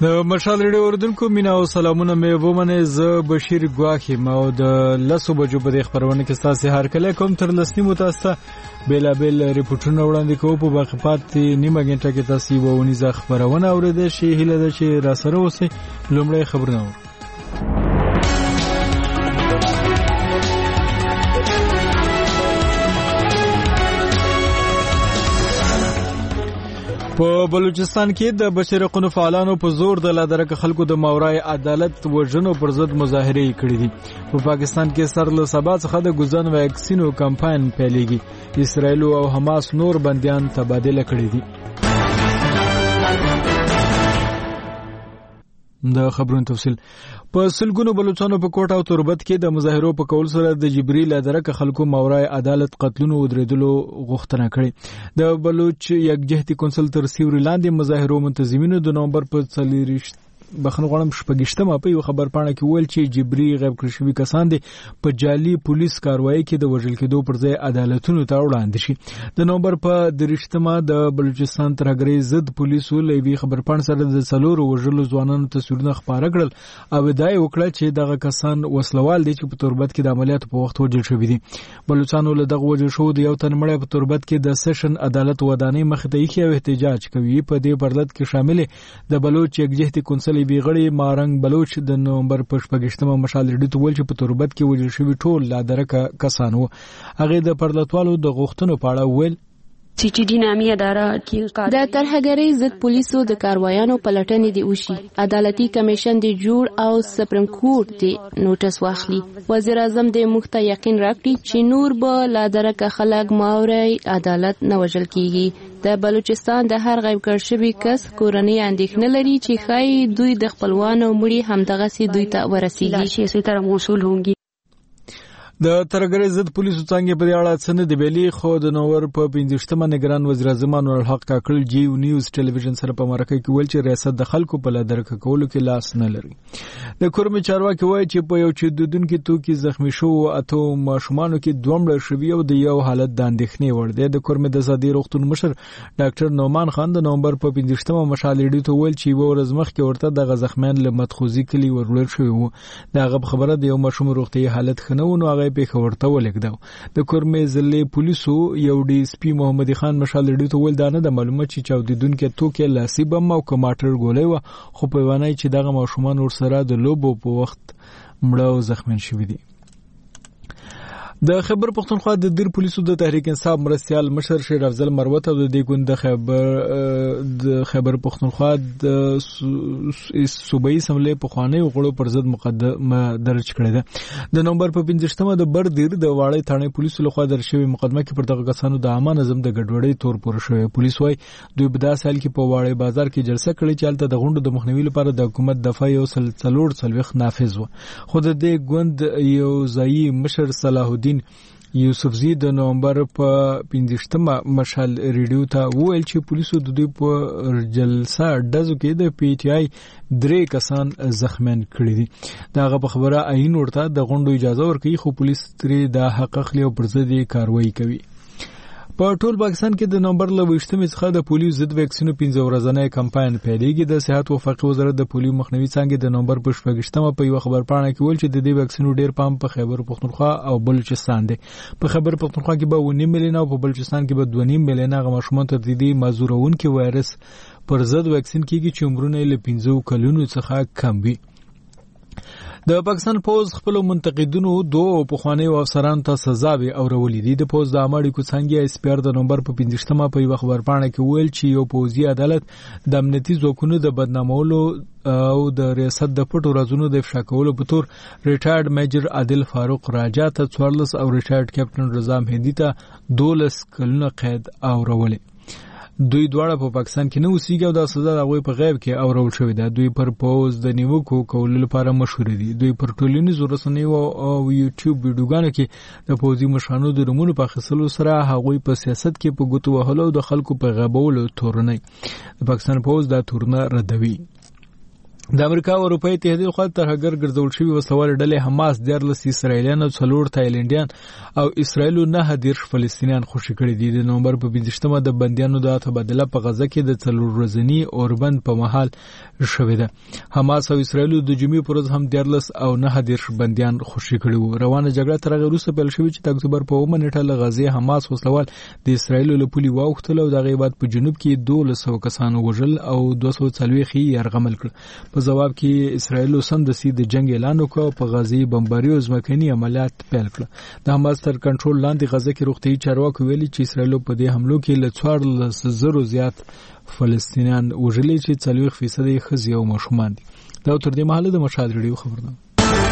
د مشال ریډیو اوردونکو مینا او سلامونه مې ومنه ز بشیر ګواخي ما او د لسو بجو په خبرونه کې تاسو هر کله کوم تر لسنی متاسته بیلابل ریپورتونه وړاندې کوو په باقی پات نیمه غنټه کې تاسو وونیزه خبرونه اوریدل شي هله د چې را سره اوسه لومړی خبرونه په بلوچستان کې د بشري حقوقو فعالانو په زور د لادرک خلکو د ماورای عدالت وژنو پر ضد مظاهره کړې دي. په پاکستان کې سر له سبا څخه د ګوزن ویکسینو کمپاین پیلېږي. اسرائیل او حماس نور بنديان تبادله کړي دي. د خبرونو تفصیل په سلګونو بلوچستانو په کوټه او تربت کې د مظاهرو په کول سره د جبريل لادرک خلکو ماورای عدالت قتلونو ودرېدلو غوښتنه کړې. د بلوچ یکجهتي کونسل تر سیوري لاندې مظاهرو منتظمینو د نومبر په 4 بخنه غوړم شپږشتمه په یو خبر پاڼه کې ویل چې جبري غیب کړی شوی کسان دي په جعلي پولیس کاروایی کې د وژل کېدو پر ځای عدالتونو ته وړاندې شي. د نومبر په 3مه د بلوچستان ترهګرۍ ضد پولیسو لوي خبر پاڼه سره د څلورو وژلو ځوانانو تصویرونه خبره کړل او دای وکړه چې دغه کسان وسلوال دي چې په تربت کې د عملیاتو په وخت وژل شوی دي. بلوچستان له دغه وژل شو د یو تن مړی په تربت کې د سیشن عدالت ودانۍ مخ ته یې احتجاج کوي. په دې پردت کې شامل د بلوچ یکجهتي کونسل بیغړی مارنګ بلوچ د نومبر په 15مه مشال ریډیو ته ویل چې په تربت کې وژل شوی ټول لادرک کسان وو. هغه د پردتوالو د غوښتنو په اړه ویل CTD نامي اداره کې د ترهګرۍ ضد پولیسو د کاروایانو پلټنې دی وشي. عدالتي کمیشن دی جوړ او سپریم کورټ دی نوټس واخلي. وزیر اعظم د مخته یقین راکړي چې نور به لادرک خلک ماورای عدالت نه وژل کیږي. د بلوچستان د هر غیب کړ شوی کس کورنۍ اندېښنه لري چې خای دوی د خپلوانو مړي همدغه سي دوی ته ورسیږي چې اسی طرح موصول هونګي. د ترهګرۍ ضد پولیسو څنګه په اړه څنګه د بیلی خو د نوور په 15مه نگران وزیر اعظم انور الحق کاکل جیو نیوز ټلویزیون سره په مرکه کې ویل چې ریاست د خلکو په لادرک کولو کې لاس نه لري. د کورمي چارواکي وایي چې په یو چدودونکو توکي زخمی شو اته ماشومانو کې دومره شوی او د یو حالت د اندېښنې وړ دی. د کورمي د زادي روغتون مشر ډاکټر نومان خان د نومبر په 15مه مشال ریډیو ته ویل چې یو ورځ مخکې ورته د زخمیان له مدخوزي کلی ورول شوی وو. دا خبره د یو ماشوم روغتي حالت خنو هغه په خبرته ولیکدو. د کورمي ضلع پولیسو یو ډي اس پی محمد خان مشال ریډیو ته ویل دانه د معلومات چې چاودیدونکو توکي لاسي بم او کماټر ګولې و خو په وانای چې دغه ماشومان ورسره د لوبو په وخت مړه او زخمین شوي دي. د خیبر پختونخوا د دیر پولیسو د تحریک انصاف مرستيال مشر شیر افضل مروت او د دیګوند د خیبر پختونخوا د صوبایي سملې په خوانی غړو پر ضد مقدمه درج کړې ده. د نومبر په 15مه د بر دیر د واړی ثانه پولیسو لخوا درشوي مقدمه کې پر دغه کسانو د عامه نظم د ګډوډۍ تور پور شوی. پولیس وايي دوی په داسې حال کې په واړی بازار کې جلسه کړې چې الته د غونډو د مخنیوي لپاره د حکومت دفاع یو سلوړ نافذ و. خو د دې ګوند یو ځایي مشر صلاح الدین یوسفزی د نومبر په 15مه مشال ریډیو ته ویل چې پولیسو د دوی په جلسه ډزو کې د پی ټی آی 3 کسان زخمیان کړي دي. داغه په خبره عین ورته د غونډو اجازه ورکړي خو پولیس ترې د حق اخلي او پر ضد کاروایی کوي. په ټول پاکستان کې د نومبر له 28مې څخه د پولیو ضد ویکسینو 15 ورځنی کمپاین پیلېږي. د صحت وفاقي وزارت د پولیو مخنیوي څنګه د نومبر په 15مه په یو خبر پاڼه کې ویل چې د دې ویکسینو ډیر پام په خیبر پختونخوا او بلوچستان دی. په خیبر پختونخوا کې به 9 میلیونه او په بلوچستان کې به 2.5 میلیونه غماشومان ته د دې مازورونکو وایرس پر ضد ویکسین کیږي چې عمرونه له 15 کلونو څخه کم وي. د پاکستان پوز خپل منتقدونو دوه پخوانی افسرانو ته سزاوي او رولې دي. د پوز د امړي کوڅنګي اسپیر د نومبر په 15مه په یو خبر پاڼه کې ویل چې یو پوزي عدالت د امنیتي ځواکونو د بدنامولو او د ریاست د پټو رازونو د افشا کولو په تور ریټایرډ میجر عادل فاروق راجا ته 14 او ریټایرډ کیپټن رضا مهدی ته 12 کلونه قید او رولې. دوی دواړه په پاکستان کې نه اوسېږي او د سزا د غوي په غیب کې اورول شوی دی. دوی پر پوز د نیوکو کولو لپاره مشهور دي. دوی پر ټولنیزو رسنیو او یوټیوب ویډیوګانو کې د پوزي مشرانو د رومونو په خصلو سره هغوی په سیاست کې په ګوتو وهلو د خلکو په غبولو تورنۍ. د پاکستان پوز دا تورنه ردوي. د امریکا او اروپای اتحادیې خوا ترهګر ګرځول شوي وسلوال ډلې حماس 14 اسرایلیان او 4 تایلنډیان او اسرایل 9 فلسطینیان خوشي کړي دي. د نومبر په 20مه د بندیانو د تبادله په غزه کې د 4 ورځنی اوربند په مهال شوې ده. حماس او اسرایل د جمعې پر ورځ هم 14 او 9 بندیان خوشي کړي وو. روانه جګړه تر هغه وروسته پیل شوې چې د اکتوبر په 9 نیټه له غزې حماس وسلوال د اسرایل له پولي واوښتل او د غیبت په جنوب کې 1200 کسانو وژل او 240 یرغمل کړ. په جواب کې اسرایل سمدستي د جنگ اعلان وکړ او په غزي بمباري او ځمکني عملیات پیل کړل. د حماس تر کنټرول لاندې غزه کې روغتيایي چارواکي ویلي چې اسرایل په دې حملو کې له 14,000 زیات فلسطینیان وژلي چې 40% یې ښځې او ماشومان دي. دا تر دې مهاله د مشال ریډیو خبر ده.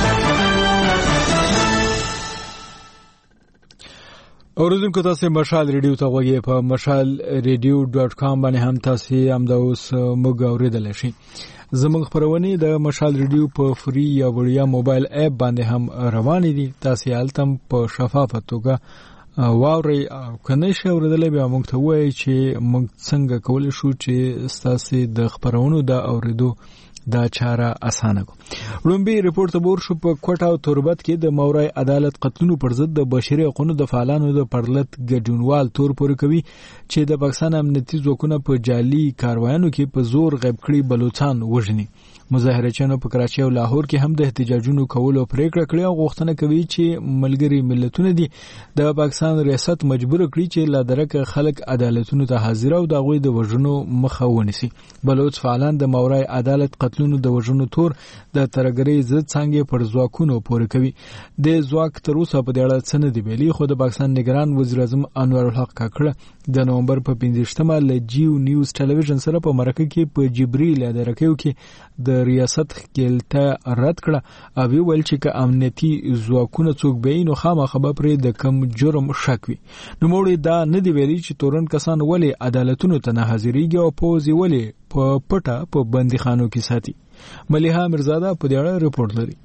اوریدونکو تاسو مشال ریډیو ته غوږی په mashalradio.com باندې هم تاسو هم دا اوس موږ اوریدل شئ. زموږ خبرونه د مشال ریډیو په فری یا وړیا موبایل اپ باندې هم روان دي. تاسو یالتم په شفافه توګه واوري او کنه شي اوریدل بیا موږ ته وایي چې موږ څنګه کولای شو چې تاسو د خبرونو د اوریدو دا چاره اسانه کو. لومبي ریپورت تبور شو په کوټه او تربت کې د مورای عدالت قتلونو پر ضد د بشري حقوقو د فعالانو د پرلط ګډونوال تور پورې کوي چې د پاکستان امنیتي ځواکونو په جعلي کاروانونو کې په زور غیب کړي بلوچستان وژني. مظاهرچیانو په کراچي او لاهور کې هم د احتجاجونو کولو پریکړه کړې او غوښتنه کوي چې ملګری ملتونه دي د پاکستان ریاست مجبور کړي چې لا درکه خلک عدالتونو ته حاضر او د غوي د وژنو مخه ونیسي. بلوچ فعالان د مورای عدالت قتلونو د وژنو تور د ترګری ضد څنګه پر ځواکونو پورې کوي. د ځواک تر اوسه په دې اړه څه نه دی ویلي، خو د پاکستان نگران وزیر اعظم انور الحق کاکړه د نومبر په 15مه له جیو نیوز ټلویزیون سره په مرکه کې په جبريل ادارکیو کې د ریاست خپلته رد کړه او ویل چې امنیتي ځواکونه څوک به نو خامخا پرې د کم جرم شک وي. نو موږ دا نه دی ویلي چې تورن کسان ولی عدالتونو ته نه حاضرېږي او پوزي ولی په پټه په بندیخانو کې ساتي. ملیحه مرزاده په دې اړه ریپورت لري.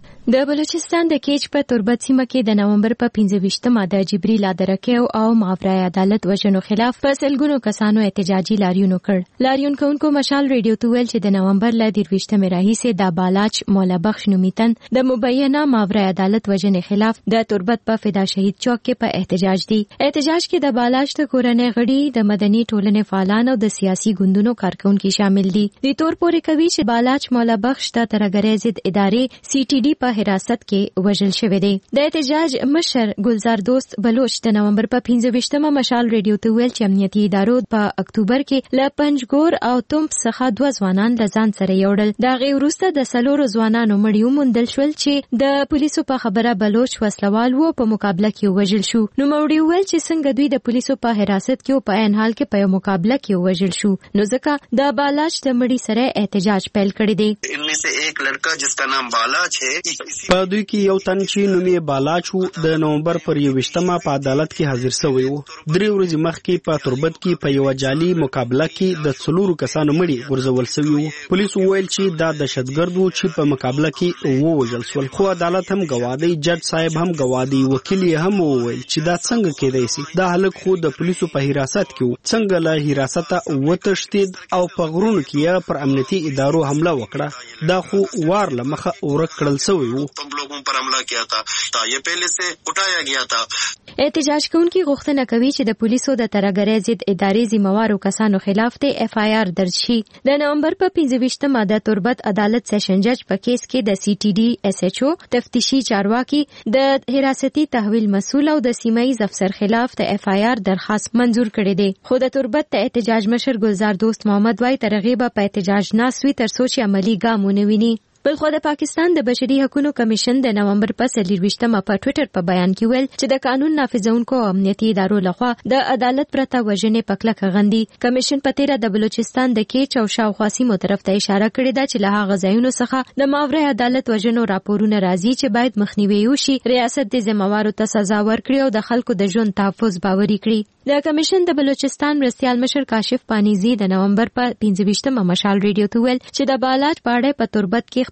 د بلوچستان د کیچ په تربت سیمه کې د نومبر په 15مه د جبريل ادارکیو او ماورای عدالت وژنو خلاف په سلګونو کسانو احتجاجي لاریون وکړ. لاریون کوونکو مشال ریډیو ته ویل چې د نومبر ل 23مه راهیسې د بالاچ مولا بخش نومیتن د مبینه ماورای عدالت وژنې خلاف د تربت په فدا شهید چوک کې په احتجاج دي. احتجاج کې د بالاچ د کورنۍ غړي د مدني ټولنې فعالان او د سیاسي ګوندونو کارکونکو شامل دي. د تور پورې کوي چې بالاچ مولا بخش د ترګری ضد ادارې CTD په حراست کې وژل شوی دی. د احتجاج مشر ګلزار دوست بلوچ د نومبر په 15مه مشال ریډیو ته ویل چې امنیتي ادارو په اکتوبر کې ل پنجګور او تومپ څخه 2 ځوانان لزان سره یوړل. دا غي وروسته د سلورو ځوانانو مړیو موندل شول چې د پولیسو په خبره بلوچ وسلوال وو په مقابله کې وژل شو. نو مړی ویل چې څنګه دوی د پولیسو په حراست کې په عین حال کې په مقابله کې وژل شو. نو ځکه د بالاچ د مړی سره احتجاج پیل کړی دی. इनमें से एक लड़का जिसका नाम बालाच है دوی کې یو تن چې نوم یې بالاچ وو د نومبر پر 21مه په عدالت کې حاضر شوی وو. 3 ورځې مخکې په تربت کې په یو جعلي مقابله کې د 4 کسانو مړي ورزول شوی وو. پولیس ویل چې دا دهشتګرد وو چې په مقابله کې ووژل شول. خو عدالت هم گواهی، جج صاحب هم گواهی، وکیل هم وویل چې دا څنګه کېدای شي. دا هلک خو د پولیسو په حراست کې وو، څنګه له حراسته وتښتید او په غرونو کې پر امنیتي ادارو حمله وکړه. دا خو وار لمخه ورک کړل شوی وو. लोगों पर हमला किया था ये पहले से उठाया गया था. احتجاج کوونکي غوښتنه کوي چې د پولیسو د ترګری ضد ادارې ذمہوارو کسانو خلاف ته FIR درج شي. د نومبر په 15مه د تربت عدالت سیشن جج په کیس کې د CTD SHO تفتیشي چارواکي د حراستي تحویل مسؤل او د سیمایي افسر خلاف د FIR درخواست منزور کړی دی. خو د تربت ته احتجاج مشر ګلزار دوست محمد وای ترغیب په احتجاج ناسوي تر سوچ عملی ګامونه ویني. بلخو د پاکستان د بشري حقوقو کمیشن د نومبر په 23مه په ټوئیټر په بیان کې ویل چې د قانون نافذونکو امنیتي ادارو لخوا د عدالت پرته وژنې په کلکه غندي. کمیشن په تیره د بلوچستان د کیچ او شاوخوا سیمو طرف ته اشاره کړې ده چې له هغه ځایونو څخه د ماورای عدالت وژنو راپورونه راځي چې باید مخنیوي وشي، ریاست د ذمہوارو ته سزا ورکړي او د خلکو د ژوند تحفظ باوري کړي. د کمیشن د بلوچستان مرستیال مشر کاشف پانیزی د نومبر په 25مه مشال ریډیو ته ویل چې د بالاچ پاړې په تربت کې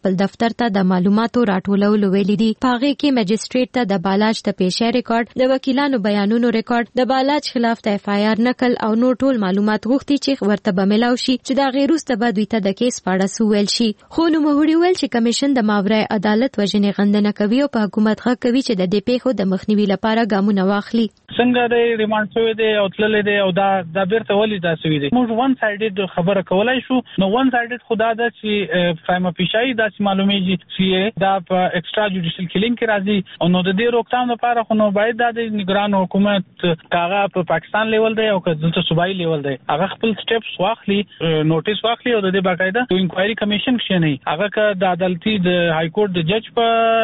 خپل دفتر ته د معلوماتو راټولولو ویلي دي. په هغې کې مجسټریټ ته د بالاج د پیشې ریکارډ، د وکیلانو بیانونو ریکارډ، د بالاج خلاف د FIR نقل او نور ټول معلومات غوښتي چې ورته به ملاو شي چې د هغې وروسته به دوی ته د کیس په اړه څه ویل شي. خو نوموړي ویل چې کمیشن د ماورای عدالت وژنې غندنه کوي او په حکومت غږ کوي چې د دې پیښو د مخنیوي لپاره ګامونه واخلي. څنګه د ریمانډ شوی دی او تللی دی او دا بیرته ولې داسې وي دی. موږ ون سایډډ خبره کولای شو، نو ون سایډډ خو دا ده چې فایمه پیشایي داسې معلومیږي چې دا په ایکسترا جوډیشل کیلینګ کې راځي او نو د دې روکتام لپاره خو نو باید دا د نگران حکومت هغه په پاکستان لیول دی او که دلته صوبایي لیول دی هغه خپل سټیپس واخلي، نوټیس واخلي او د دې باقاعده انکوایري کمیشن کښینی. هغه که د عدالتي د های کورټ د جج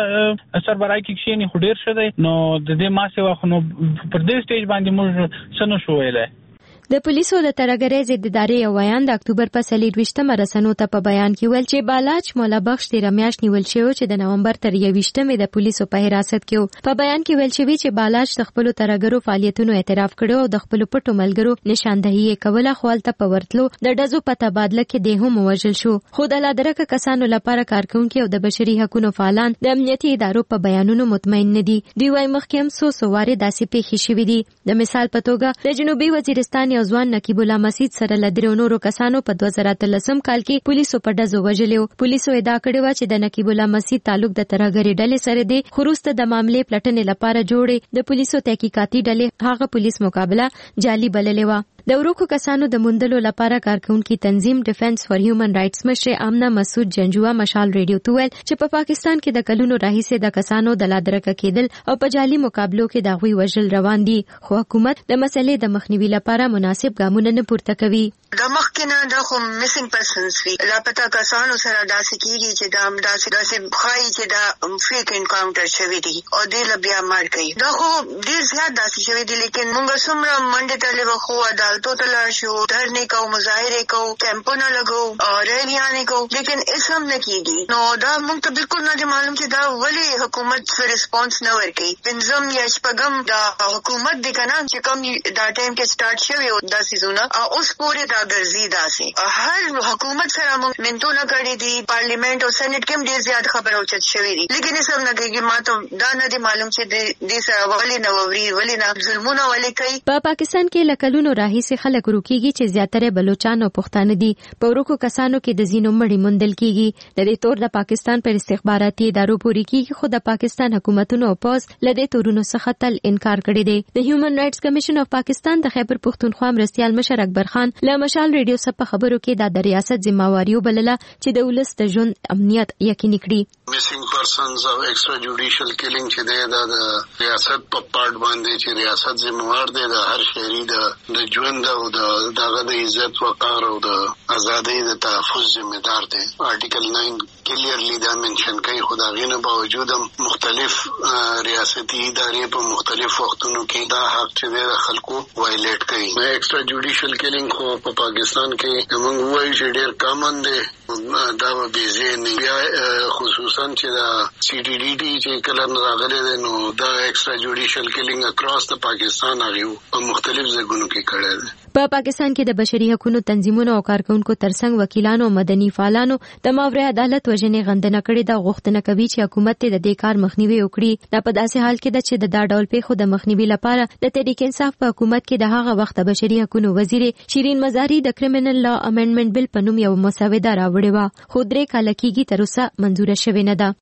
په سربراهي کې کښینی خو ډیر شه دی، نو د دې ما سیوا خو نو پر دې سټیج باندې موږ څه نشو ویلی. د پولیسو د ترهګرۍ ضد ادارې یو ویان د اکتوبر په 24مه رسنیو ته په بیان کې ویل چې بالاج مولا بخش تېره میاشت نیول شوی چې د نومبر تر 21مې د پولیسو په حراست کې و. په بیان کې ویل شوی چې بالاج د خپلو ترهګرو فعالیتونو اعتراف کړی او د خپلو پټو ملګرو نشاندهي یې کوله، خو هلته په ورتلو د ډزو په تبادله کې دی هم ووژل شو. خو د لادرکه کسانو لپاره کارکونکي او د بشري حقوقو فعالان د امنیتي ادارو په بیانونو مطمئن نه دي. دوی وايي مخکې هم څو وارې داسې پیښې شوې دي. د مثال په توګه د جنوبي وزیرستان یو ځوان نقیب الله مسجد سره له درو نورو کسانو په 2013 کال کې پولیسو په ډزو وژلو. پولیسو ادعا کړې و چې د نقیب الله مسجد تعلق د ترهګرۍ ډلې سره دی، خو وروسته د معاملې پلټنې لپاره جوړې د پولیسو تحقیقاتي ډلې هغه پولیس مقابله جعلي بللې و. د ورکو کسانو د موندلو لپاره کارکونکي تنظیم ډیفنس فار هیومن رائټس مشر آمنه مسعود جنجوا مشال ریډیو ته ویل چې په پاکستان کې د کلونو راهیسې د کسانو د لادرکه کېدل او په جعلي مقابلو کې د هغوی وژل روان دي، خو حکومت د مسلې د مخنیوي لپاره مناسب ګامونه نه پورته کوي. د مخکنه د خو میسنګ پرسنز وی لاپتا کسانو سره داسې کیږي چې دا داسې خای چې دا فیک انکاونټر شوی دی او د لبیا مار کوي. دا خو ډیر زیات داسې شوی دی، لیکن موږ څومره منډه تللی وخو عدالتو ته لاړ شو، دھرنے کو، مظاهره کو، کیمپونه لګو او ریلیانې کو، لیکن اسم نه کیږي. نو دا موږ ته بالکل نه معلوم چې دا ولې حکومت څه ریسپانس نه ورکوي. پنځم یا شپږم دا حکومت دی کنه چې کوم دا ټایم کې سٹارټ شوی او دا سيزونه اوس پورې دا ګرځي. داسې هر حکومت سره موږ منتونه کړی دي، پارلیمنت او سېنات کې هم ډیر زیات خبره اوچت شوی دي، لیکن اسم نه کیږي. ما ته دا نه معلوم چې دې سره ولې نه ووري، ولې نه ظلمونه ولې کوي. په پاکستان کې لکلونو راهیسې خلک روکیږي چې زیاتره بلوچان او پښتانه دي. په ورکو کسانو کې د زینو مړی موندل کیږي. د دې تور د پاکستان پر استخباراتي ادارو پورې کیږي، خو د پاکستان حکومتونو او پوز لدې تورونو څخه تل انکار کړی دی. د هیومن رائټس کمیشن اف پاکستان د خیبر پښتونخوا مرستیال مشر اکبر خان له مشال ریډیو سره په خبرو کې د ریاست ذمہواری وبلله چې د ولس د ژوند امنیت یقیني کړي. میسنګ پرسنز او ایکسترا جوډیشل کیلینګ چې دی دا د ریاست په پارت باندې چې ریاست ذمہوار دی د هر شهري د ژوند او دغه د عزت وقار او د ازادۍ د تحفظ ذمہدار دی. آرټیکل 9 کلیرلی دا منشن کوي، خو دا غینه باوجود مختلف ریاستي ادارې په مختلف وختونو کې دا حق چې د خلکو وایلیټ کوي. ایکسترا جوډیشل کیلینګ خو په پاکستان کې موږ وایو چې ډیر کامن دی، دا به بيځه نه بیا خصوصا چې دا سی ټي ډي ټي چې کله راغلی دی نو دا ایکسترا جوډیشل کیلینګ اکراس د پاکستان هغه په مختلف ځایونو کې کړی دی. په پاکستان کې د بشري حقوقو تنظیمونو او کارکونکو ترڅنګ وکیلانو او مدني فعالانو د ماورای عدالت وژنې غندنه کړې ده. غوښتنه کوي چې حکومت د دې کار مخنیوي وکړي. دا په داسې حال کې ده چې د دا ډول پیښو د مخنیوي لپاره د تحریک انصاف په حکومت کې د هغه وخت بشري حقوقو وزیر شیرین مزاری د کرمینل لا امندمنت بل په نوم یو مسوده راوړې و، خو 3 کال کېږي تر اوسه منظوره شوې نه ده.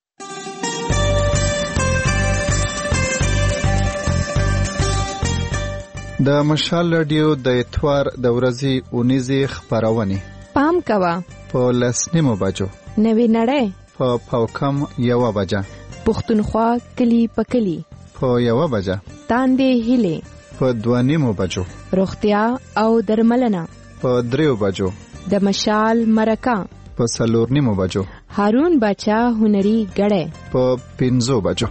د مشال رادیو د اتوار د ورځې اونیزې خبرونه پام کوا په 10:09 بجو نوې نړۍ په پاوکم 1 بجه پښتونخوا کلی پکلی په 1 بجه تاندې هلي په 2:09 بجو روغتیا او درملنه په 3 بجو د مشال مرکه په 4:09 بجو هارون بچا هنري غړې په 5 بجو.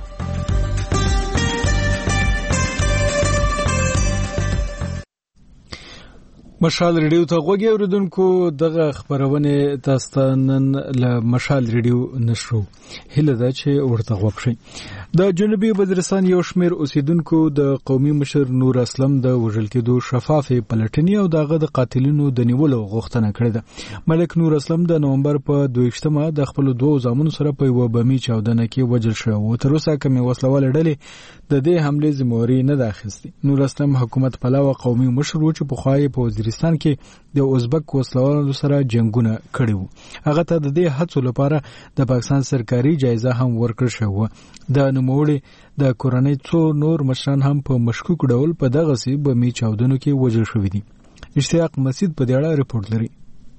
مشال ریډیو ته غوږی اوریدونکو دغه خبرونه تاسو نن له مشال ریډیو نشرو هله دا چې ورته غوښ شي. د جنوبي وزیرستان یو شمېر اوسیدونکو د قومي مشر نور اسلم د وژل کېدو شفافه پلټنې او دغه د قاتلینو د نیولو غوښتنه کړې ده. ملک نور اسلم د نومبر په 22مه د خپل دوه زامنو سره په یو بمي چاودنه کې وژل شو او تر اوسه کومه وسلواله ډلې د دې حمله ذمہواری نه ده اخیستې. نور اسلم حکومت پلاوه قومي مشر و چې په خوای په وزیرستان کې د ازبک وسلوالو سره جنگونه کړي وو. هغه ته د دې هڅو لپاره د پاکستان سرکاري جایزه هم ورکړل شوه. د نوموړي د کورنۍ څو نور مشران هم په مشکوک ډول په دغه سی بمي چاودنو کې وژل شوي دي. اشتیاق مسعود په دې اړه رپورټ لري.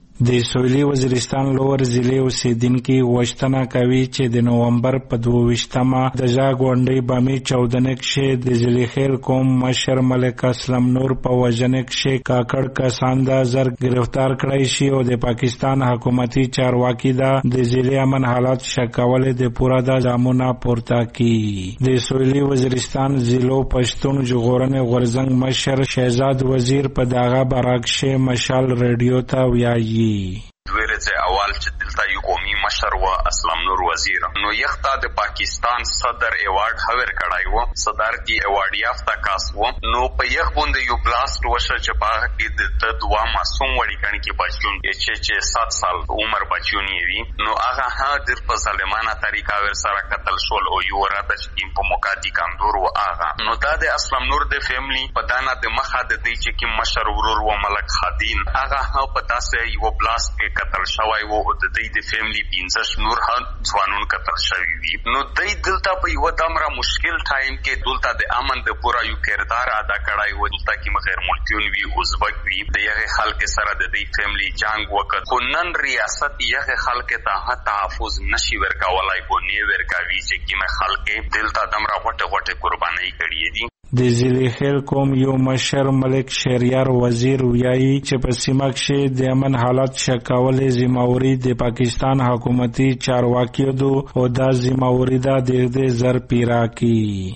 د سویلي وزیرستان لوور ضلع اوسیدونکو غوښتنه کوي چې د نومبر په 22مه د ژغونډي بامي چاودنه کې د ضلع خیل قوم مشر ملک اسلم نور په وژنه کې کاکړ کسان د زر گرفتار کړی شي او د پاکستان حکومتي چارواکي د ضلع امن حالات شکول د پورا د ځامونه پورته کی. د سویلي وزیرستان ضلع پښتون ژغورنې غورزنګ مشر شهزاد وزیر په دغه برعکس مشال ریډیو ته ویایي دویرځه اول چې دلته یو قومي مشر و اسلام نور وزیر نو یخته د پاکستان صدر ایوارډ هور کړای و صدر دی ایوارډ یافته کاس و نو په یخ باندې یو بلاست وشو چې په کې د دوا معصوم وړي کڼ کې بچون چې 7 سال عمر بچونی وي نو هغه ها د په ظالمانه طریقه ور سره قتل شول او یو را د چې په موقعتي کاندور و هغه نو دا د اسلام نور د فیملی په دانه د مخه د دې چې کی مشر ورور و ملک خادین هغه ها په تاسو یو بلاست کې قتل شوی وو او د دې د فیملی 15 نور هم ځوانون قتل شوی وي نو دې دلته په یو دمره مشکل ټایم کې دلته د امن د پورا یو کردار ادا کړای و دلته کې غیر ملکیون وی ازبک وی د یغه خلک سره د دې فیملی جنگ وکړ خو نن ریاست یغه خلک ته تحفظ نشي ورکولای کو نه ورکاوي چې کې خلک دلته دمره غټه قرباني کړې دي. د ضلع خیل قوم یو مشر ملک شهریار وزیر ویایي چې په سیمه کې د امن حالات شکول ذمہواری د پاکستان حکومتي چارواکیو دو او د ذمہواری د دې زر پیرا کی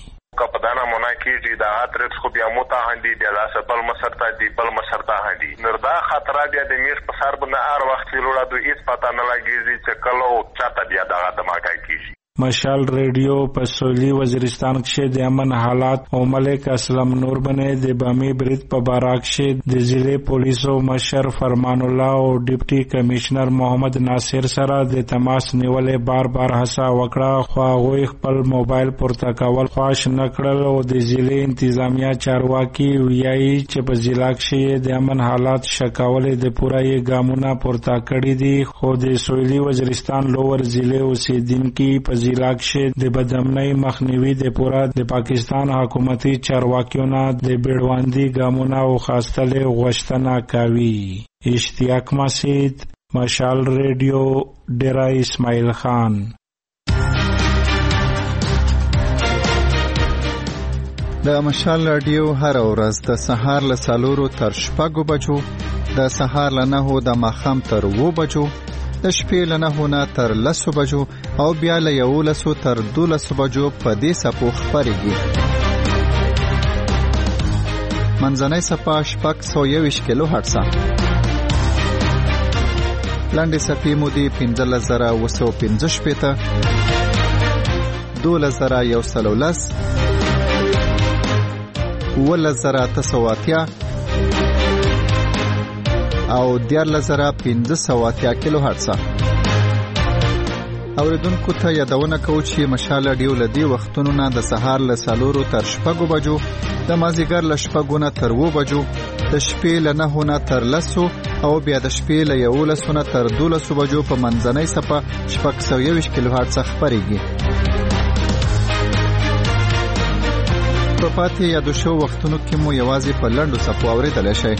کپدانا مونا کیږي د اترت خو بیا موته هندي د لاسبل مسرتا دی بل مسرتا هندي نردا خطر بیا د میر په سر باندې هر وخت لوړه دوی هیڅ پتا نه لګیږي چې کله چاته بیا دغه دماغه کیږي. مشال ریډیو په سویلي وزیرستان کې د امن حالات او ملک اسلم نور باندې د بامي برید په بارک کې د ضلع پولیسو مشر فرمان الله او ډیپټي کمشنر محمد ناصر سره د تماس نیولې بار هڅه وکړه خو هغه خپل موبایل پورته کول خواش نکړل او د ضلع انتظامیه چارواکي ویایي چې په ضلع کې د امن حالات شکول د پوره ګامونه پورته کړی دي خو د سویلي وزیرستان لوور ضلع اوسیدونکو په ضلع کې د بدامنۍ مخنیوي د پورا د پاکستان حکومتي چارواکیو نه د بیړواندي ګامونه او خاصتله غوښتنه کوي. اشتیاق مسعود مشال ریډیو ډیرا اسماعیل خان. د مشال رادیو هر ورځ د سهار له 4 تر 6 بجو د سهار له 9 د ماښام تر 2 بجو د شپې له 9 تر 10 بجو او بیا له 11 تر 12 بجو په دې سپو خبرېږي. منځنۍ سپا 621 کیلو هرتز لاندې سپې مودې 15915 12110 11980 او 14580 کیلو هرتز. اوریدونکو ته یادونه کوو چې مشال رادیو لدی وختونو نه د سهار له 4 تر 6 بجو د مازیګر له 6 تر 2 بجو د شپې له 9 تر 10 او بیا د شپې له 11 تر 12 بجو په منځنۍ سپه 621 کیلو هرتز خبرېږي. په پاتې یادو شو وختونو کې مو یوازې په لنډو سپو اوریدل شي.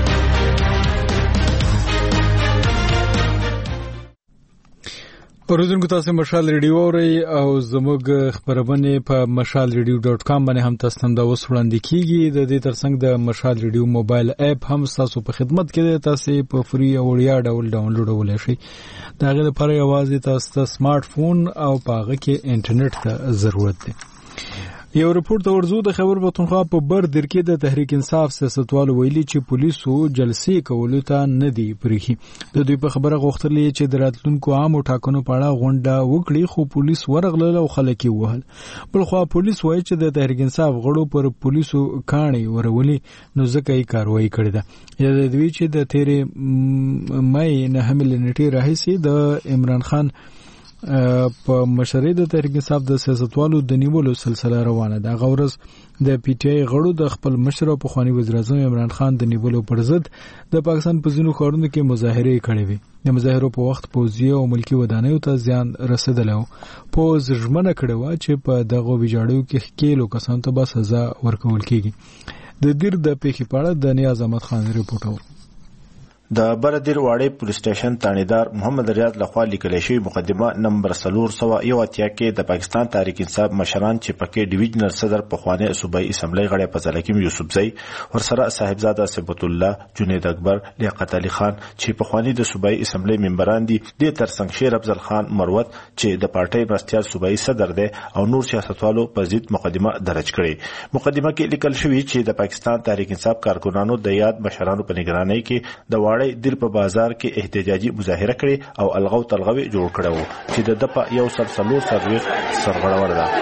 اوریدونکو تاسو مشال ریډیو اورئ او زموږ خبرونه په mashalradio.com باندې هم تاسو ته اوس وړاندې کیږي. د دې ترڅنګ د مشال ریډیو موبایل اپ هم تاسو په خدمت کې ده. تاسو په فری او وړیا ډول ډاونلوډ شي. دا غوښتنه لپاره یوازې تاسو ته سمارټ فون او پاغه کې انټرنیټ ته ضرورت ده. یو رپورت ورزو د خبر پښتونخوا په بر درکې د تحریک انصاف سیاستوالو ویلي چې پولیسو جلسې کولو ته نه دی پریښي. د دوی په خبره غوښتلې چې د راتلونکو عامو ټاکنو په اړه غونډه وکړي خو پولیس ورغلل او خلک یې وهل. بلخوا پولیس وایي چې د تحریک انصاف غړو پر پولیسو کاڼي ورولي نو ځکه یې کاروایی کړې ده. یادوي چې د تیرې مې 9 نیټې راهیسې د عمران خان په مشرۍ د تحریک انصاف د سیاستوالو د نیولو سلسله روانه ده. هغه ورځ د پی ټی آی غړو د خپل مشر او پخوانی وزیر اعظم عمران خان د نیولو پر ضد د پاکستان په ځینو ښارونو کې مظاهرې کړې وې. د مظاهرو په وخت پوځي او ملکی ودانیو ته زیان رسیدلی و. پوځ ژمنه کړې وه چې په دغو ویجاړیو کې ښکېلو کسانو ته به سزا ورکول کېږي. د دیر د پیښې په اړه د نیاز احمد خان ریپورټ اورو. د بردیر واړی پولیس سټیشن تانیدار محمد ریاض لخوا لیکل شوی مقدمه نمبر 381 کې د پاکستان تحریک انصاف مشران چې پکې ډیویژنل صدر پخوانی صوبایي اسمبلی غړی فضل حکیم یوسفزئی ورسره صاحبزاده ثبت الله جنید اکبر لیاقت علي خان چې پخوانی د صوبایي اسمبلی ممبران دي د ترڅنګ شیر افضل خان مروت چې د پارټۍ مرستیال صوبایي صدر دی او نور سیاستوالو په ضد مقدمه درج کړي. مقدمه کې لیکل شوی چې د پاکستان تحریک انصاف کارکونانو د یاد مشرانو په نگرانۍ کې د دیر په بازار کې احتجاجي مظاهره کړې او الغو تلغوي جوړ کړو چې د دپا یو سلسلو سرویس سرغړور ده.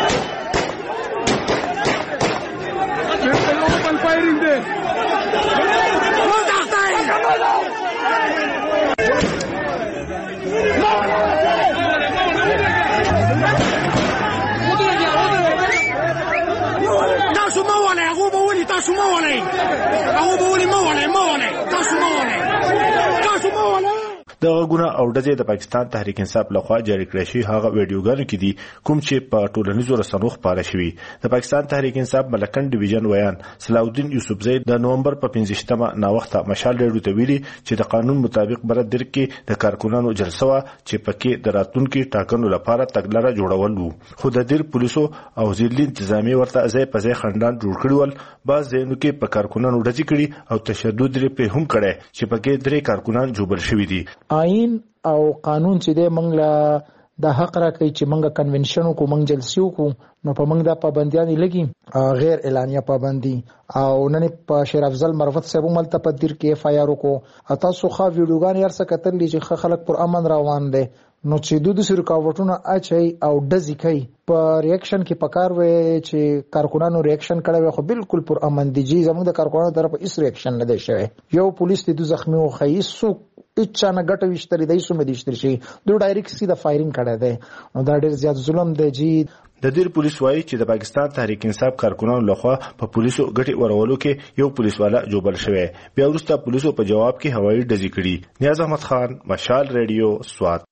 د غوونه او ډزې د پاکستان تحریک انصاف لخوا جاری کړی شوی هغه ویډیوګانو کې دي کوم چې په ټولنیزو رسنیو خپاره شوی. د پاکستان تحریک انصاف ملکن ډیویژن ویان صلاح الدین یوسفزئی د نومبر په 15مه نا وخت مشال ریډیو ته ویلي چې د قانون مطابق بردر کې د کارکونانو جلسه وا چې پکې د راتلونکو ټاکنو لپاره تګلاره جوړول وو. خو د دیر پولیسو او ځینې انتظامی ورته ځای په ځای خندان جوړ کړول. بعض ځینو کې په کارکونانو ډزې کړي او تشدد لري په هم کړي چې پکې درې کارکونان جوړ شوی دي. آئین او قانون چې د منګ لا د حق را کوي چې منګه کنونشن کو منګ جلسیو کو نو په منګ د پابندیان لګي غیر اعلانیه پابندي او نن په شیر افضل مروت صاحب مل ته په دیر کې اف آی آر کو تاسو خو ویډیوګان یې ارسه کتل چې خلک پر امن روان دي نو چې د رکاوټونو اچي او ډزې کوي په ریاکشن کې پکار وي چې کارکونانو ریاکشن کړي خو بالکل پر امن دي چې زموږ د کارکونانو طرف هیڅ ریاکشن نه دی شوی. یو پولیس د زخمی او خیسو اچانه ګټه وشتري دای سو مې دشتري شي دوه ډایرکټ سیده فایرینګ کړه ده نو دا ډیر زیات ظلم دی. جی د دیر پولیس وایي چې د پاکستان تحریک انصاف کارکونانو لخوا په پولیسو ګټي ورولو کې یو پولیس والا جوړل شوی. بیا وروسته پولیسو په جواب کې هوایي ډزې کړي. نیاز احمد خان مشال ریډیو سوات.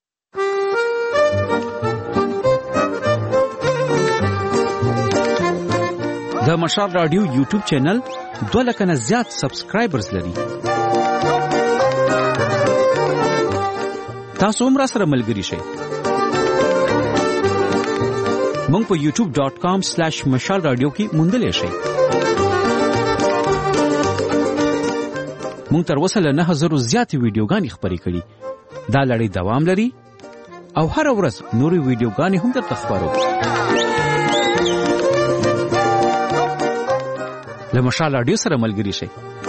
د مشال رادیو یوټیوب چینل 2 لک نه زیات سبسکرایبرز لري. تاسو هم را سره ملګری شئ. مونږ په youtube.com/مشال رادیو کې موندلی شئ. مونږ تر اوسه له 9000 زیاتې ویډیوګانې خپرې کړي. دا لړۍ دوام لري او هر ورځ نورې ویډیوګانې هم درته خپرو. له مشال رادیو سره ملګری شئ.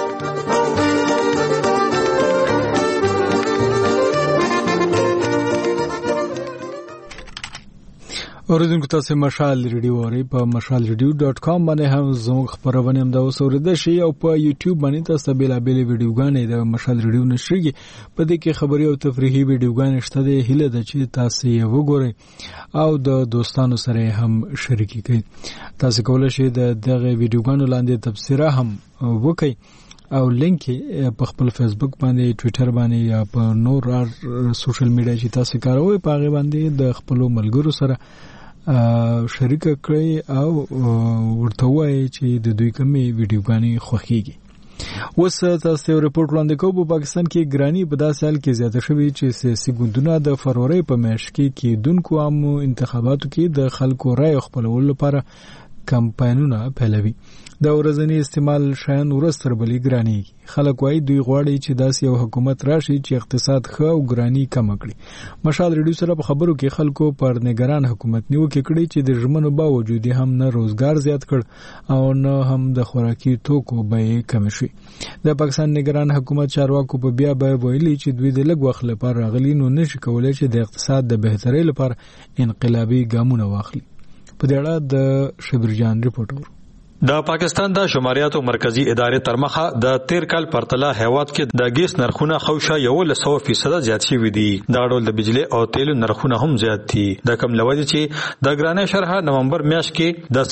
اوریدونکو تاسو مشال ریډیو اورئ په mashalradio.com باندې هم زموږ خبرونه هم دا اوسورده شي او په یوټیوب باندې تاسو بیلابل ویډیوګانې د مشال ریډیو نشریږي. په دې کې خبري او تفریحي ویډیوګانې شته. د هیله ده چې تاسو یې وګورئ او د دوستانو سره هم شریکي کړئ. تاسو کولای شئ د دغه ویډیوګانو لاندې تبصره هم وکړئ او لینک په خپل فیسبوک باندې ټوئیټر باندې یا په نور سوشل میډیا چې تاسو کاروئ په هغه باندې د خپل ملګرو سره شریک کړئ او ورته وایي چې د دوی کومې ویډیوګانې خوښیږي. اوس تاسو یو ریپورت وړاندې کوو. په پاکستان کې ګرانی په داسې حال کې زیاته شوې چې سیاسي ګوندونه د فروری په میاشت کې کېدونکو عامو انتخاباتو کې د خلکو رای خپلولو لپاره کمپاینونه پیلوي. د ورځنی استعمال شیان ورستر بلی ګرانی. خلک وايي دوی غواړي چې داسې یو حکومت راشي چې اقتصاد ښه او ګرانی کم کړي. مشال ریډیو سره په خبرو کې خلکو پر نگران حکومت نیوکه کړې چې د ژمنو باوجود هم نه روزګار زیات کړ او نه هم د خوراکي توکو بیې کم شي. د پاکستان نگران حکومت چارواکو په بیا ویلي چې دوی د لږ وخت لپاره راغلي نو نشي کولای چې د اقتصاد د بهترۍ لپاره انقلابي ګامونه واخلي. په دې اړه د شبرجان ریپورټر. د پاکستان د شماریاتو مرکزی ادارې ترمخه د تیر کال پرتله هیواد کې د ګیس نرخونه خوشا 100% زیات شوي دي. دا ډول د بجلی او تیلو نرخونه هم زیات دي. د کم لوي چې د ګرانې شرح نومبر میاشت کې د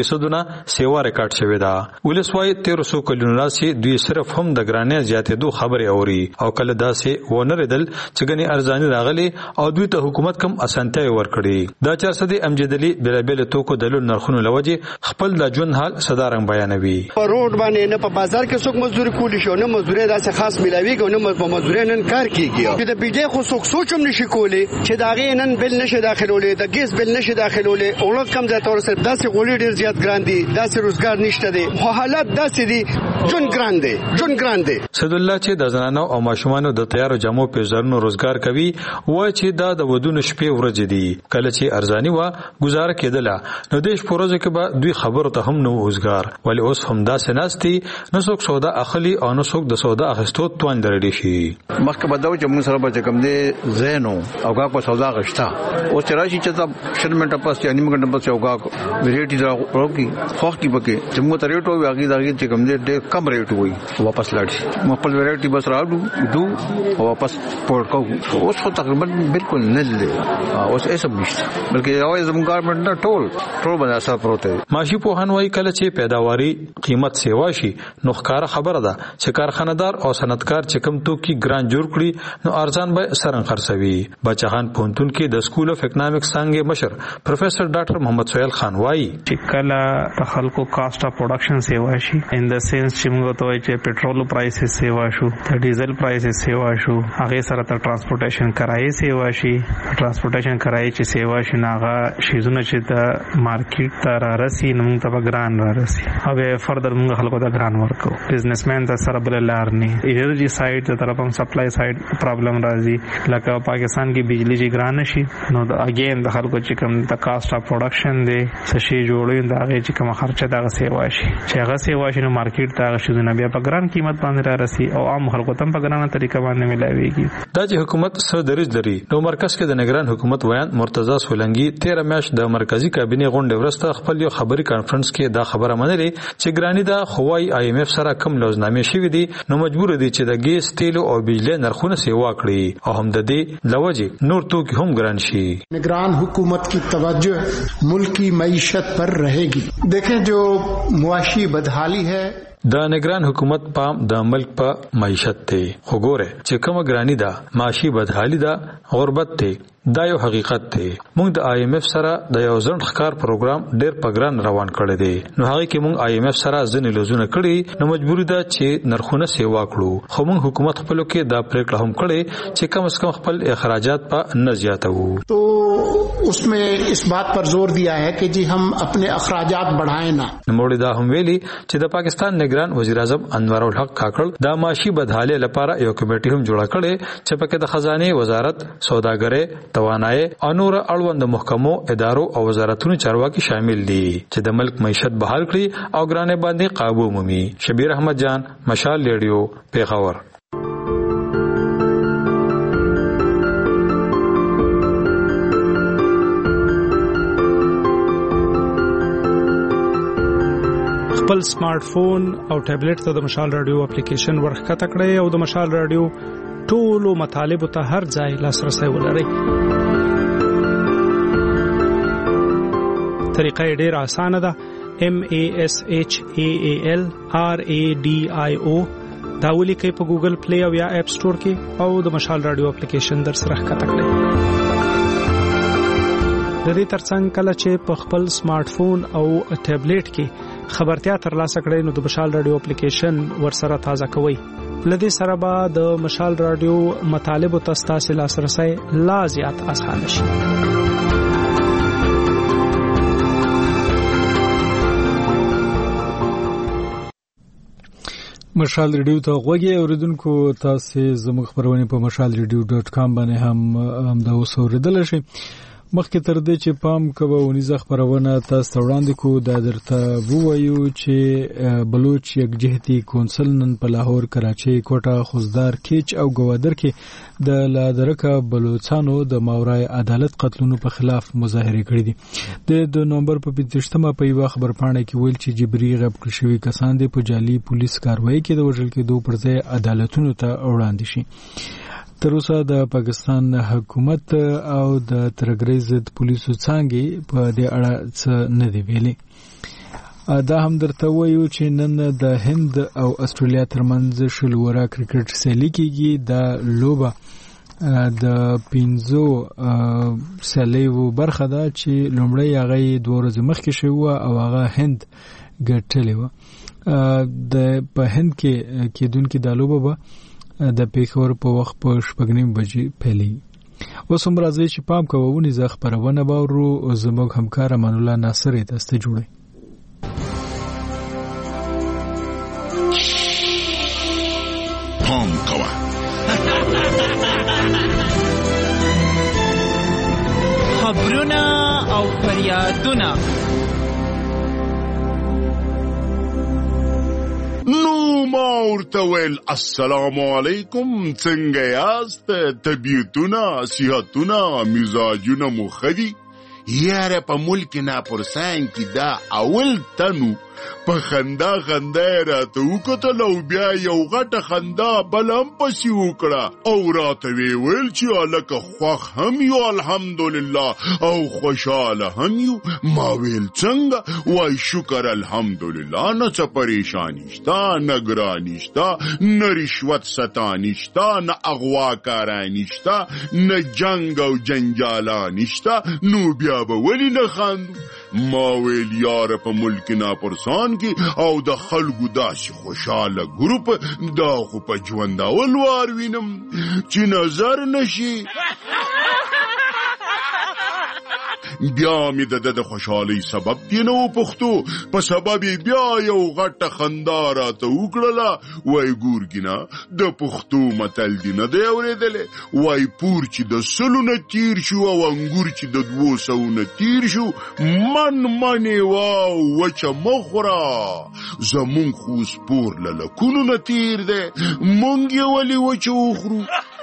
40% سیوا ریکارډ شوی دا. ولسوای 1300 کلونو راسي دوی صرف هم د ګرانې زیاتېدو خبرې اوري او کله داسې ونردل چې غني ارزاني راغلي او دوی ته حکومت کم اسانتیا ورکړي. د 400 امجدلی بلابل توکو د لون نرخونو لوجه خپل د ژوند حال صدارنګ بیانوي. په روډ باندې نه په بازار کې څوک مزدوري کولی شو نه مزدوري داسې خاص ملاويږي نه په مزدوري نن کار کیږي. چې د بجلی خو څوک سوچم نشي کولی چې دا غي نن بل نشي داخلولې د ګیس بل نشي داخلولې اولاد کم ځای تور سره داسې غوړي ډیر زیات ګران دي داسې روزګار نشته دي خو حالات داسې دي جون ګران دي. سید الله چې د زنانو او ماشومانو د تیارو جامو په زرنو روزګار کوي وای چې دا د ودونو شپې ورځې دي کله چې ارزاني وا گزاره کېدله نو دیش پروژه کې به دوی خبرو ته هم نو ولی اوس هم داسې ناستي نو څوک سودا اخلي او نو څوک د سودا اخستو توان درېږي شي. مخکې بدو چې موږ سره به کوم دي زینو او کا په سودا غشتا او چرایي چې تا شرمنټ پاس یعنی موږ په سودا ویریټي راوږي خوښ کی بکه چې موږ ته ریټو ویاږي دا چې کوم دي ډېر کم ریټ وي واپس لاړ موږ په ویریټي بس راوړو دو او واپس پور کوو اوس خو تقریبا بالکل نه دي اوس ایسه نشته بلکې یو زموږ ګورنمنت نه ټول باندې اثر پروت دی. ماشي په هنوي کله چې پیداواري قیمت سیوا شي نو ښکار خبره ده چې کارخانه‌دار او صنعتکار چې کوم توکي ګران جوړ کړي نو ارزان به سرن خرڅوي. بچهان پونتون کې د سکول اف اکونومکس څنګه مشر پروفیسر ډاکټر محمد سہیل خان وایي چې کله د خلکو کاست اف پروډکشن سیوا شي ان د سنس چې موږ ته وایي چې پټرول پرایسز سیوا شو د ډیزل پرایسز سیوا شو هغه سره تر ترانسپورټیشن کرایې سیوا شي ترانسپورټیشن کرایې چې سیوا شي ناغه شیزونه چې د مارکیټ ته راسي نو موږ ته ګران راسي او فردر موږ خلکو ته ګران ورکو. بزنسمن ته سره بل لار نه انرژي سایډ ته طرف هم سپلای سایډ پرابلم راځي لکه پاکستان کې بجلی چې ګران شي نو اگین د خلکو چې کوم د کاست اف پروډکشن دی څه شي جوړوي دا چې کوم خرچه دا سیوا شي چې هغه سیوا شي نو مارکیټ ته شي نه بیا په ګران قیمت باندې را رسي او عام خلکو ته په ګرانه طریقه باندې ملاويږي. دا چې حکومت سره درج لري نو مرکز کې د نگران حکومت ویان مرتضی سولنګي 13 میاشت د مرکزی کابینه غونډه ورسته خپل یو خبري کانفرنس کې دا خبره منلې چې ګرانی دا خوای آی ایم اف سره کم لوزنامې شوې دي نو مجبور دي چې د ګیس تیلو او بجلی نرخونه سیوا کړي او هم د دې لوجه نور توکي هم ګران شي. نگران حکومت کی توجہ ملک کی معیشت پر رہے گی. دیکھیں جو معاشی بدحالی ہے د نگران حکومت پام د ملک په معیشت ته وګوره چې کومه ګرانی ده معاشي بدحالي ده غربت ته دا یو حقیقت دی. موږ د آی ایم اف سره د یو ځند ښکار پروګرام ډېر پګران روان کړی دی نو هغه کې موږ آی ایم اف سره ځنې لوزونه کړی نو مجبوری ده چې نرخونه سیوا کړو خو موږ حکومت خپل کې دا پریکړه هم کړې چې کم از کم خپل اخراجات په نه زیاتو. تو اس میں اس بات پر زور دیا ہے کہ جی ہم اپنے اخراجات بڑھائیں نہ. نوموړي دا هم ویلي چې د پاکستان نگران وزیر اعظم انور الحق کاکړ دا معاشي بدحالي لپاره یو کمیټه هم جوړه کړې چې پکې د خزانه وزارت سوداګرۍ توانایي او نور اړوند محکمو ادارو او وزارتونو چارواکي شامل دي چې د ملک معیشت بحال کړي او ګرانه باندې قابو مومي. شبیر احمد جان مشال ریډیو پیښور. خپل سمارټ فون او ټابلیټ ته د مشال رادیو اپلیکیشن ورخکته کړئ او د مشال رادیو ټولو مطالبه ته هر ځای لاسرسي ولرئ. طریقه ډیره اسانه ده. MASHAAL RADIO دا ولیکئ په ګوګل پلی او یا اپ سٹور کې او د مشال رادیو اپلیکیشن در سره ښکته کړئ. د دې ترڅنګ کله چې په خپل سمارټ فون او ټابلیټ کې خبرتیا ترلاسه کړئ نو د مشال رادیو اپلیکیشن ورسره تازه کوئ. لدې سره به د مشال رادیو مطالب او تاسو لاسرسي لا زیات اسانه شي. مشال ریډیو ته غوږی اوریدونکو تاسو زموږ خبرونه په mashalradio.com باندې هم دا اوسوریدل شي. مخکې تر دې چې پام کوو ونیزه خبرونه تاسو وړاندې کو دا درته ووایو چې بلوچ یکجهتي کونسل نن په لاهور، کراچي، کوټه، خوزدار، کیچ او ګوادر کې د لادرکه بلوچستانو د ماورای عدالت قتلونو په خلاف مظاهره کړې دي. د نومبر په 25مه په یو خبرپاڼه کې ویل چې جبري غب کړی شوی کسان د پوجالي پولیس کاروایی کې د وژل کېدو پر ځای عدالتونو ته وړاندې شي. تر اوسه د پاکستان حکومت او د ترګری ضد پولیسو څنګه په دې اړه څه نه دی ویلي. دا هم درته وایو چې نن د هند او استرالیا ترمنځ شلوره کرکټ سیالي کیږي. دا لوبه د 5 سیالیو برخه ده چې لومړی هغه 2 ورځې مخکې شوی او هغه هند ګټلې و. په هند کې کېدونکې د لوبه به د پیښور په وخت په 6:30 بجې پیلي. اوس هم راځي چې پام کوو نيزه خبرونه باورو زموږ همکار امان الله ناصر تاسو جوړي. پام کوه خبرونه او فریادونه. نو ما ورته ویل السلام علیکم، څنګه یاست؟ طبیعتونه، صحتونه، مزاجونه مو ښه دي؟ یاره په ملک ناپرسان کې دا اول تنو په خندا خندا راته وکتل او بیا یو غټه خندا بل هم پسې وکړه او راته ویل چې هلکه خوښ هم یو الحمدلله او خوشحاله هم یو. ما ویل څنګه؟ وای شکر الحمدلله، نه څه پریشانی شته، نه ګراني شته، نه رشوت ستاني شته، نه اغواکاراني شته، نه جنګ او جنجالاني شته، نو بیا به ولې نه خاندو؟ ما ویل یاره په ملک ناپرسان کې او د خلکو داسې خوشحاله ګروپ دا خو په ژوندول وار وینم چې نظر نشي. بیا می د خوشحالي سبب دینو پښتو په سبب بیا یو غټه خندا راته وکړه. وای ګورګینا د پښتو متل دی نه دی اورېدلې، وای پور چې د سلو نه تیر شو او انګور چې د 200 نه تیر شو، منې واو وچه مخوره، زمون خو سپور لکونو نه تیر دی، مونږ یې ولې وچه وخورو؟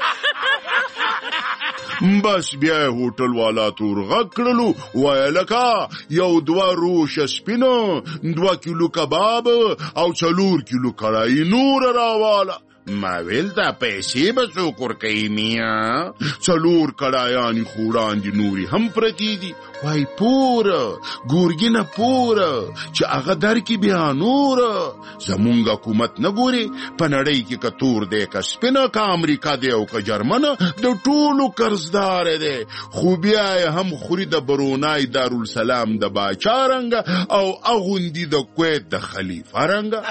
بس بیا هوټل والا تور غږ کړلو، وای لکه یو 2 روشه سپینه، 2 کیلو کباب او 4 کیلو کړای نور راواله. ما ویل دا پیسې به څوک ورکوي میا؟ 4 کړایانې خو وړاندې نورې هم پرتې دي. وای پوره ګورګینه پوره چې هغه درکې بیا نوره. زمونږ حکومت نه ګوري په نړۍ کې که تور دی که سپینه که امریکا دی او که جرمنه د ټولو قرضدار دی، خو بیا هم خوري د برونای دارالسلام د باچا رنګه او اغوندي د کویت د خلیفه رنګه.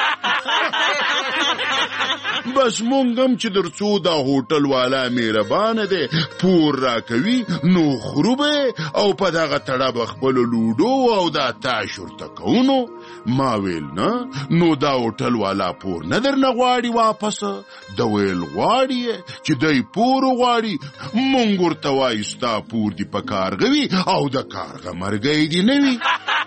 بس مونږ هم چې درڅو دا هوټل والا مهربانه دی پور راکوي نو خورو به او په دغه تړه به خپلو لوډو او دا تاش ورته کوونو. ما ویل نه، نو دا هوټل والا پور نه درنه غواړي واپسه؟ د ویل غواړي چې دی پور غواړي. مونږ ورته وایو ستا پور دی په کارغوي او د کارغه مرګی دی نه وي.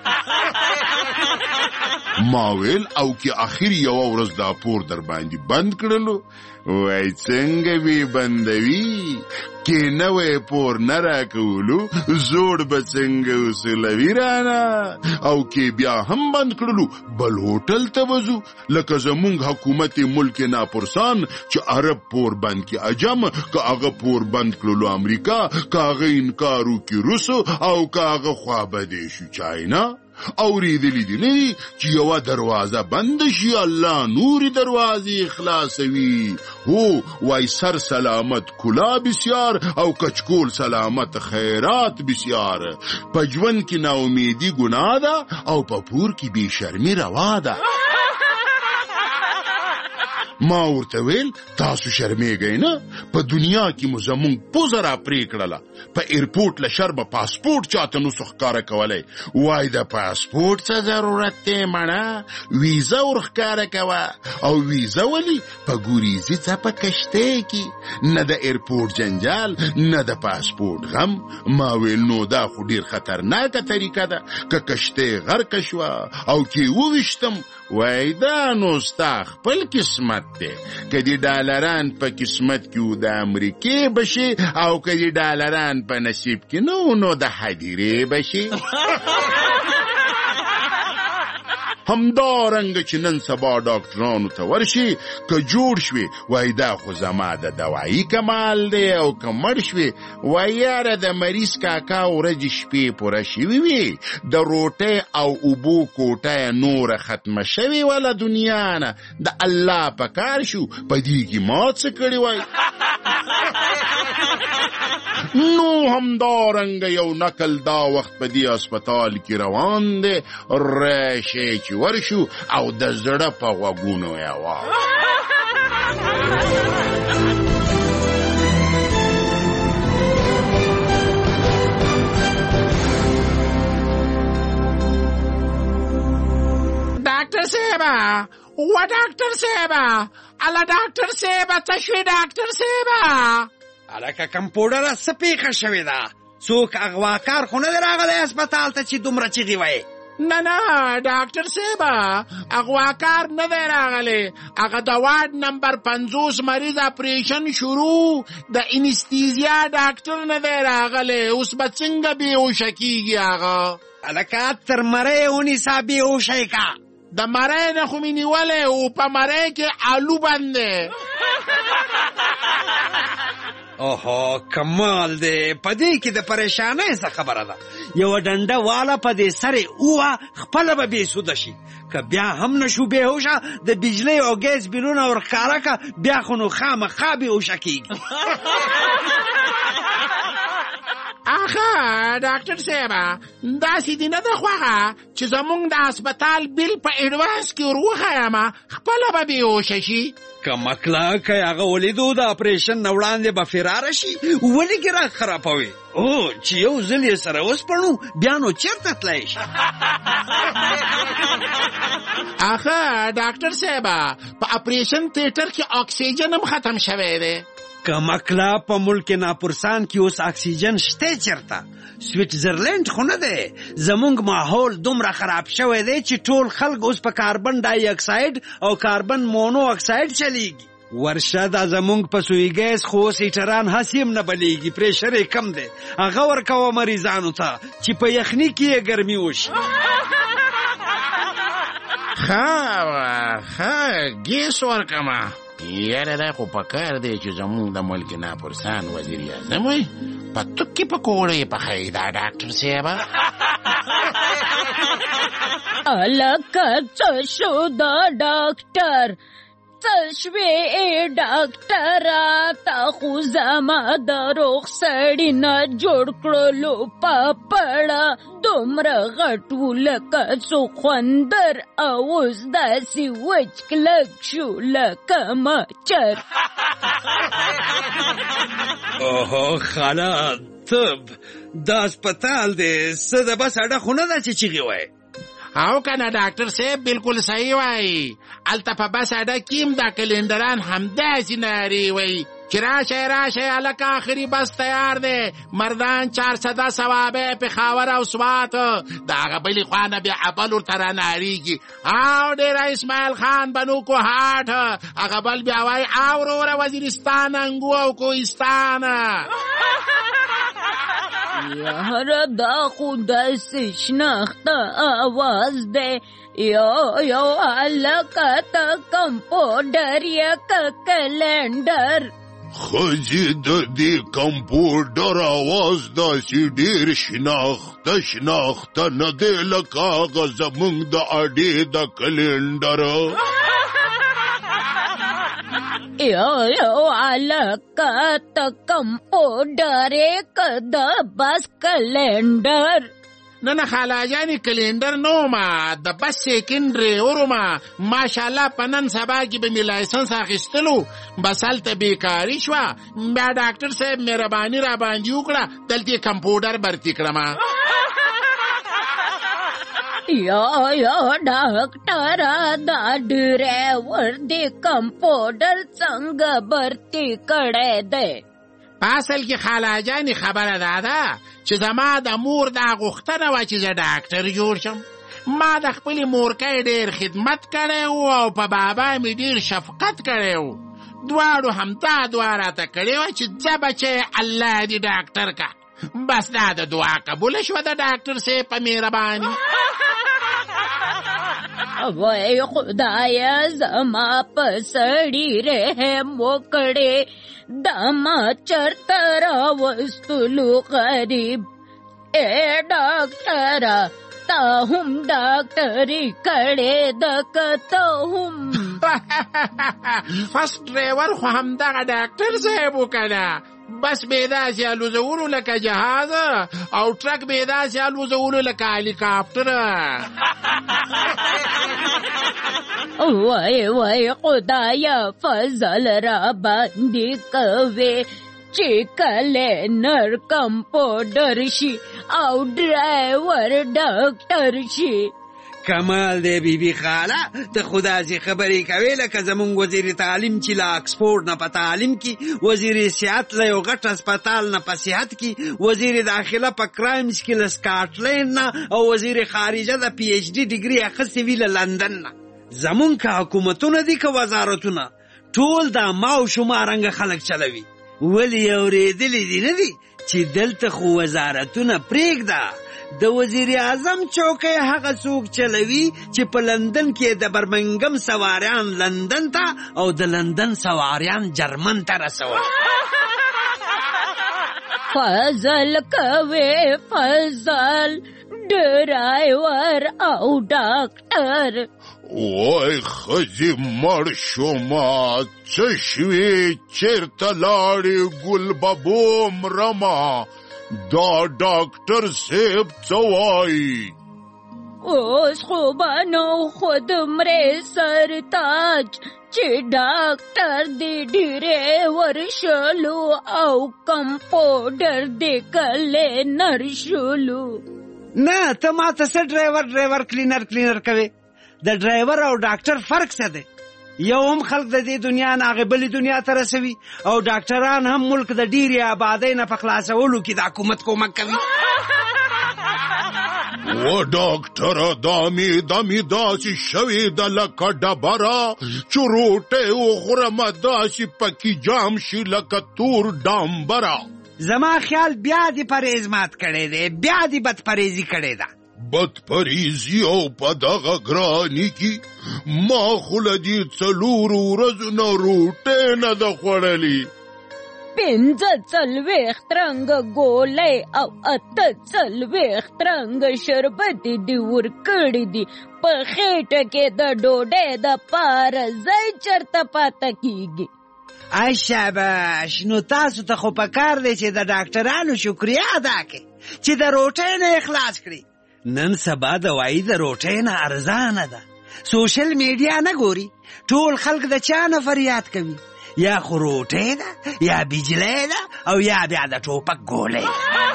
ما ویل او کې اخر یو ورځ دا پور در باندې بند کړلو. وای څنګه وی بندوي کې نه وې پور نه راکولو، زوړ به څنګه وسلوي رانه. او کې بیا هم بند کړلو، بل هوټل ته وځو لکه زمونږ حکومت ملک ناپرسان چې عرب پور بند کې عجم، که هغه پور بند کړلو امریکا، که هغه انکار وکړي روسو، او که هغه خوابدې شو چاینا. اوریدلی دی نه چې یو دروازه بند شي الله نوري دروازې خلاصوي. هو وای سر سلامت کلا بسیار او کچکول سلامت خیرات بسیار. په ژوند کې نا امیدي ګناه ده او په پور کې بې شرمي روا ده. ما ورته ویل تاسو شرمېږئ نه، په دنیا کې مو زمونږ پوزه را پرې کړله، په ایرپورټ له شربه پاسپورټ چاته نسو ښکاره کولی. وای د پاسپورټ څه ضرورت دی مړه، ویزه ورښکاره کوه. او ویزه ولې په ګوریزي څه په کشتۍ کې، نه د ایرپورټ جنجال نه د پاسپورټ غم. ما ویل نو دا خو ډیر خطرناکه طریقه ده، که کشتۍ غرقه شوه او کې وویشتم، وای دا نو ستا خپل قسمت دی، که دې ډالران په قسمت کې و د امریکې بشي، او که دې ډالران په نصیب کې نو د هدیرې بشي. همدارنګه چې نن سبا ډاکټرانو ته ورشي، که جوړ شوې وای دا خو زما د دوایي کمال دی، او که مړ شوې وای یاره د مریض کاکا ورځې شپې پوره شوي وي، د روټۍ او اوبو کوټه نوره ختمه شوې وله دنیا نه، د الله په کار شو په دې کې ما څه کړي وای. نو همدارنګه یو نقل دا وخت په دې هسپتال کې روان دی، راشي چې ورشو او د زړه په غوږونو یې واورو. ډاکټر صاحبه، و ډاکټر صاحبه، الله ډاکټر صاحبه څه شوې ډاکټر صاحبه؟ الکه کمپوډره څه پیښه شوې ده؟ څوک اغواکار خو نه دی راغلی هسپتال ته چې دومره چیغې وایې؟ نه ډاکټر صاحبه، اغواکار نه دی راغلی، هغه د وارډ نمبر 50 مریض اپریشن شروع، د انستیزیا ډاکټر نه دی راغلی، اوس به څنګه بېهوشه کېږي هغه؟ الکه تر مرۍ ونیسه بېهوشه یې که. د مرۍ نه خو مې نیولی او په مرۍ کې آلو بند دی. اوهو کمال دی، په دې کې د پریشانۍ څه خبره ده؟ یوه ډنډه واله په دې سرې اووه خپله به بېسوده شي، که بیا هم نشو بېهوشه د بجلۍ او ګیس بلونه ورښکاره که، بیا خو نو خامخا بېهوشه کېږي. آخه ډاکټر صاحبه، داسې دې نه ده خوښه چې زمونږ د هسپتال بیل په اډوانس کې ور وښیم، خپله به بېهوشه شي؟ که مکله که هغه ولیدو د اپریشن نه وړاندې به فراره شي، ولې ګراک خرابوي؟ او چې یو ځل یې سره وسپړو بیا نو چېرته تللی شي؟ آخه ډاکټر صاحبه، په اپریشن تیټر کې اکسیجن هم ختم شوی دی. که مکله په ملک ناپرسان کې اوس اکسیجن شته چېرته؟ سویټزرلینډ خو نه دی، زمونږ ماحول دومره خراب شوی دی چې ټول خلک اوس په کاربن ډای اکساید او کاربن مونو اکساید چلیږي. ورشه دا زمونږ په سوی ګیس خو اوس هیټران هسې هم نه بلیږي، پریشر یې کم دی، هغه ورکوه مریضانو ته چې په یخني کې یې ګرمي وشي. ښه ګیس ورکمه. یاره دا خو پکار دی چې زمونږ د ملک ناپرسان وزیر اعظم وي په توکې پکوړې پخوي دا ډاکټر صاحبه. الکه څه شو دا ډاکټر؟ څه شوې ډاکټره؟ تا خو زما د روغ سړي نه جوړ کړلو پاپړه، دومره غټ و لکه څو خوندر، او اوس داسې وچ کلک شو لکه مچر. اوهو خاله طب دا هسپتال دی، څه د بس اډه خو نه ده چې چیغې وایي؟ او کنه ډاکټر صاحب بالکل صحیح وایي، هلته په بس اډه کې هم دا کلندران همداسې نارې وایي چې راشئ هلکه آخري بس تیار دی، مردان 400 ثوابه پېښور او سوات، د هغه بلې خوا نه بیا ابل ورته رانارېږي، او ډېره اسماعیل خان بنو کوهاټ، هغه بل بیا وایي او وروره وزیرستان انګو او کوهستان. یاره دا خو داسې شناخته آواز دی، یو هلکه ته کمپوډر یا که کلنډر؟ خځې د دې کمپوډر اواز داسې ډېر شناخته نه دی لکه هغه زمونږ د اډې د کلنډر. یو هلکه ته کمپوډر یې که د بس کلنډر؟ نه خالاجانې کلندر نو ما د بس سیکنډري ورما ماشاءالله په نن سبا کې به مې لایسنس اخیستلو بس هلته بیکاري شوه بیا ډاکټر صاحب مهرباني را باندې وکړه دلته کمپیوټر برتي کړم یا ډاکټر دا ډرایور دې کمپیوټر څنګه برتي کړی دی اصل کې خالاجانې خبره داده چې زما د مور دا غوښتنه وه چې زه ډاکټر جوړ شم ما د خپلې مورکۍ ډېر خدمت کړی و او په بابا مې ډېر شفقت کړی و دواړو همدا دعا راته کړې وه چې ځه بچی الله دې ډاکټر کا بس دا د دعا قبوله شوه د ډاکټر صاحب په مهرباني وای خدایا زما په سړي رحم وکړې دا ما چرته راوستلو غریب اے ډاکټره تا هم ډاکټري کړې ده که ته هم فرست ډرایور خو همدغه ډاکټر صاحب وکړه بس به داسې الوزولو لکه جهاز او ټرک به داسې الوزولو لکه هلیکاپټر وای خدایا فضل را باندې کوي چې کلینر کمپاوډر شي او ډرایور ډاکټر شي کمال دی بیبي خاله ته خو داسې خبرې کوې لکه زمونږ وزیر تعلیم چې له اکسفورډ نه په تعلیم کې وزیر صحت له یو غټ هسپتال نه په صحت کې وزیر داخله په کرایمز کې له سکاټلینډ نه او وزیر خارجه د پی ایچ ډي ډیګري اخیستې وي له لندن نه زمونږ که حکومتونه دي که وزارتونه ټول دا ما او شما رنګه خلک چلوي ولې اورېدلي دي نه دي چې دلته خو وزارتونه پرېږده د وزیر اعظم چوکۍ هغه څوک چلوي چې په لندن کې د برمنګم سواریان لندن ته او د لندن سواریان جرمن ته رسول فضل کوي فضل ډرایور او ډاکټر وای خځې مړ شوما څه شوې چېرته لاړې ګل ببوم رما دا ډاکټر صاحب څه وایي اوس خو به نو خود مرې سرتاج چې ډاکټر دې ډرایور شلو او کمپاوډر دې کلینر شلو نه ته ما ته څه ډرایور کلینر کوې د ډرایور او ډاکټر فرق څه دی یو هم خلق د دې دنیا نه هغې بلې دنیا ته رسوي او ډاکټران هم ملک د ډېرې آبادۍ نه په خلاصولو کې د حکومت کومک کوي و ډاکټره دا مې داسې شوې ده لکه ډبره چې روټۍ وخورمه داسې پکې جام شي لکه تور ډامبره زما خیال بیا دې پرهیز مات کړی دی بیا دې بدپرهیزي کړې ده بدپریزي او په دغه ګراني کې ما خو له دې څلورو ورځو نه روټۍ نه ده خوړلې 45 رنګه ګولۍ او 48 رنګه شربت دي ورکړي دي په خېټه کې د ډوډۍ د پاره ځای چرته پاته کیږي ای شاباش نو تاسو ته خو پکار دی چې د ډاکټرانو شکریا ادا کړئ چې د روټۍ نه اخلاص کړي نن سبا دوايي د روټۍ نه ارزانه ده سوشل میډیا نه ګوري ټول خلک د چا نه فریاد کوي یا خو روټۍ ده یا بجلی ده او یا بیا د ټوپک ګولۍ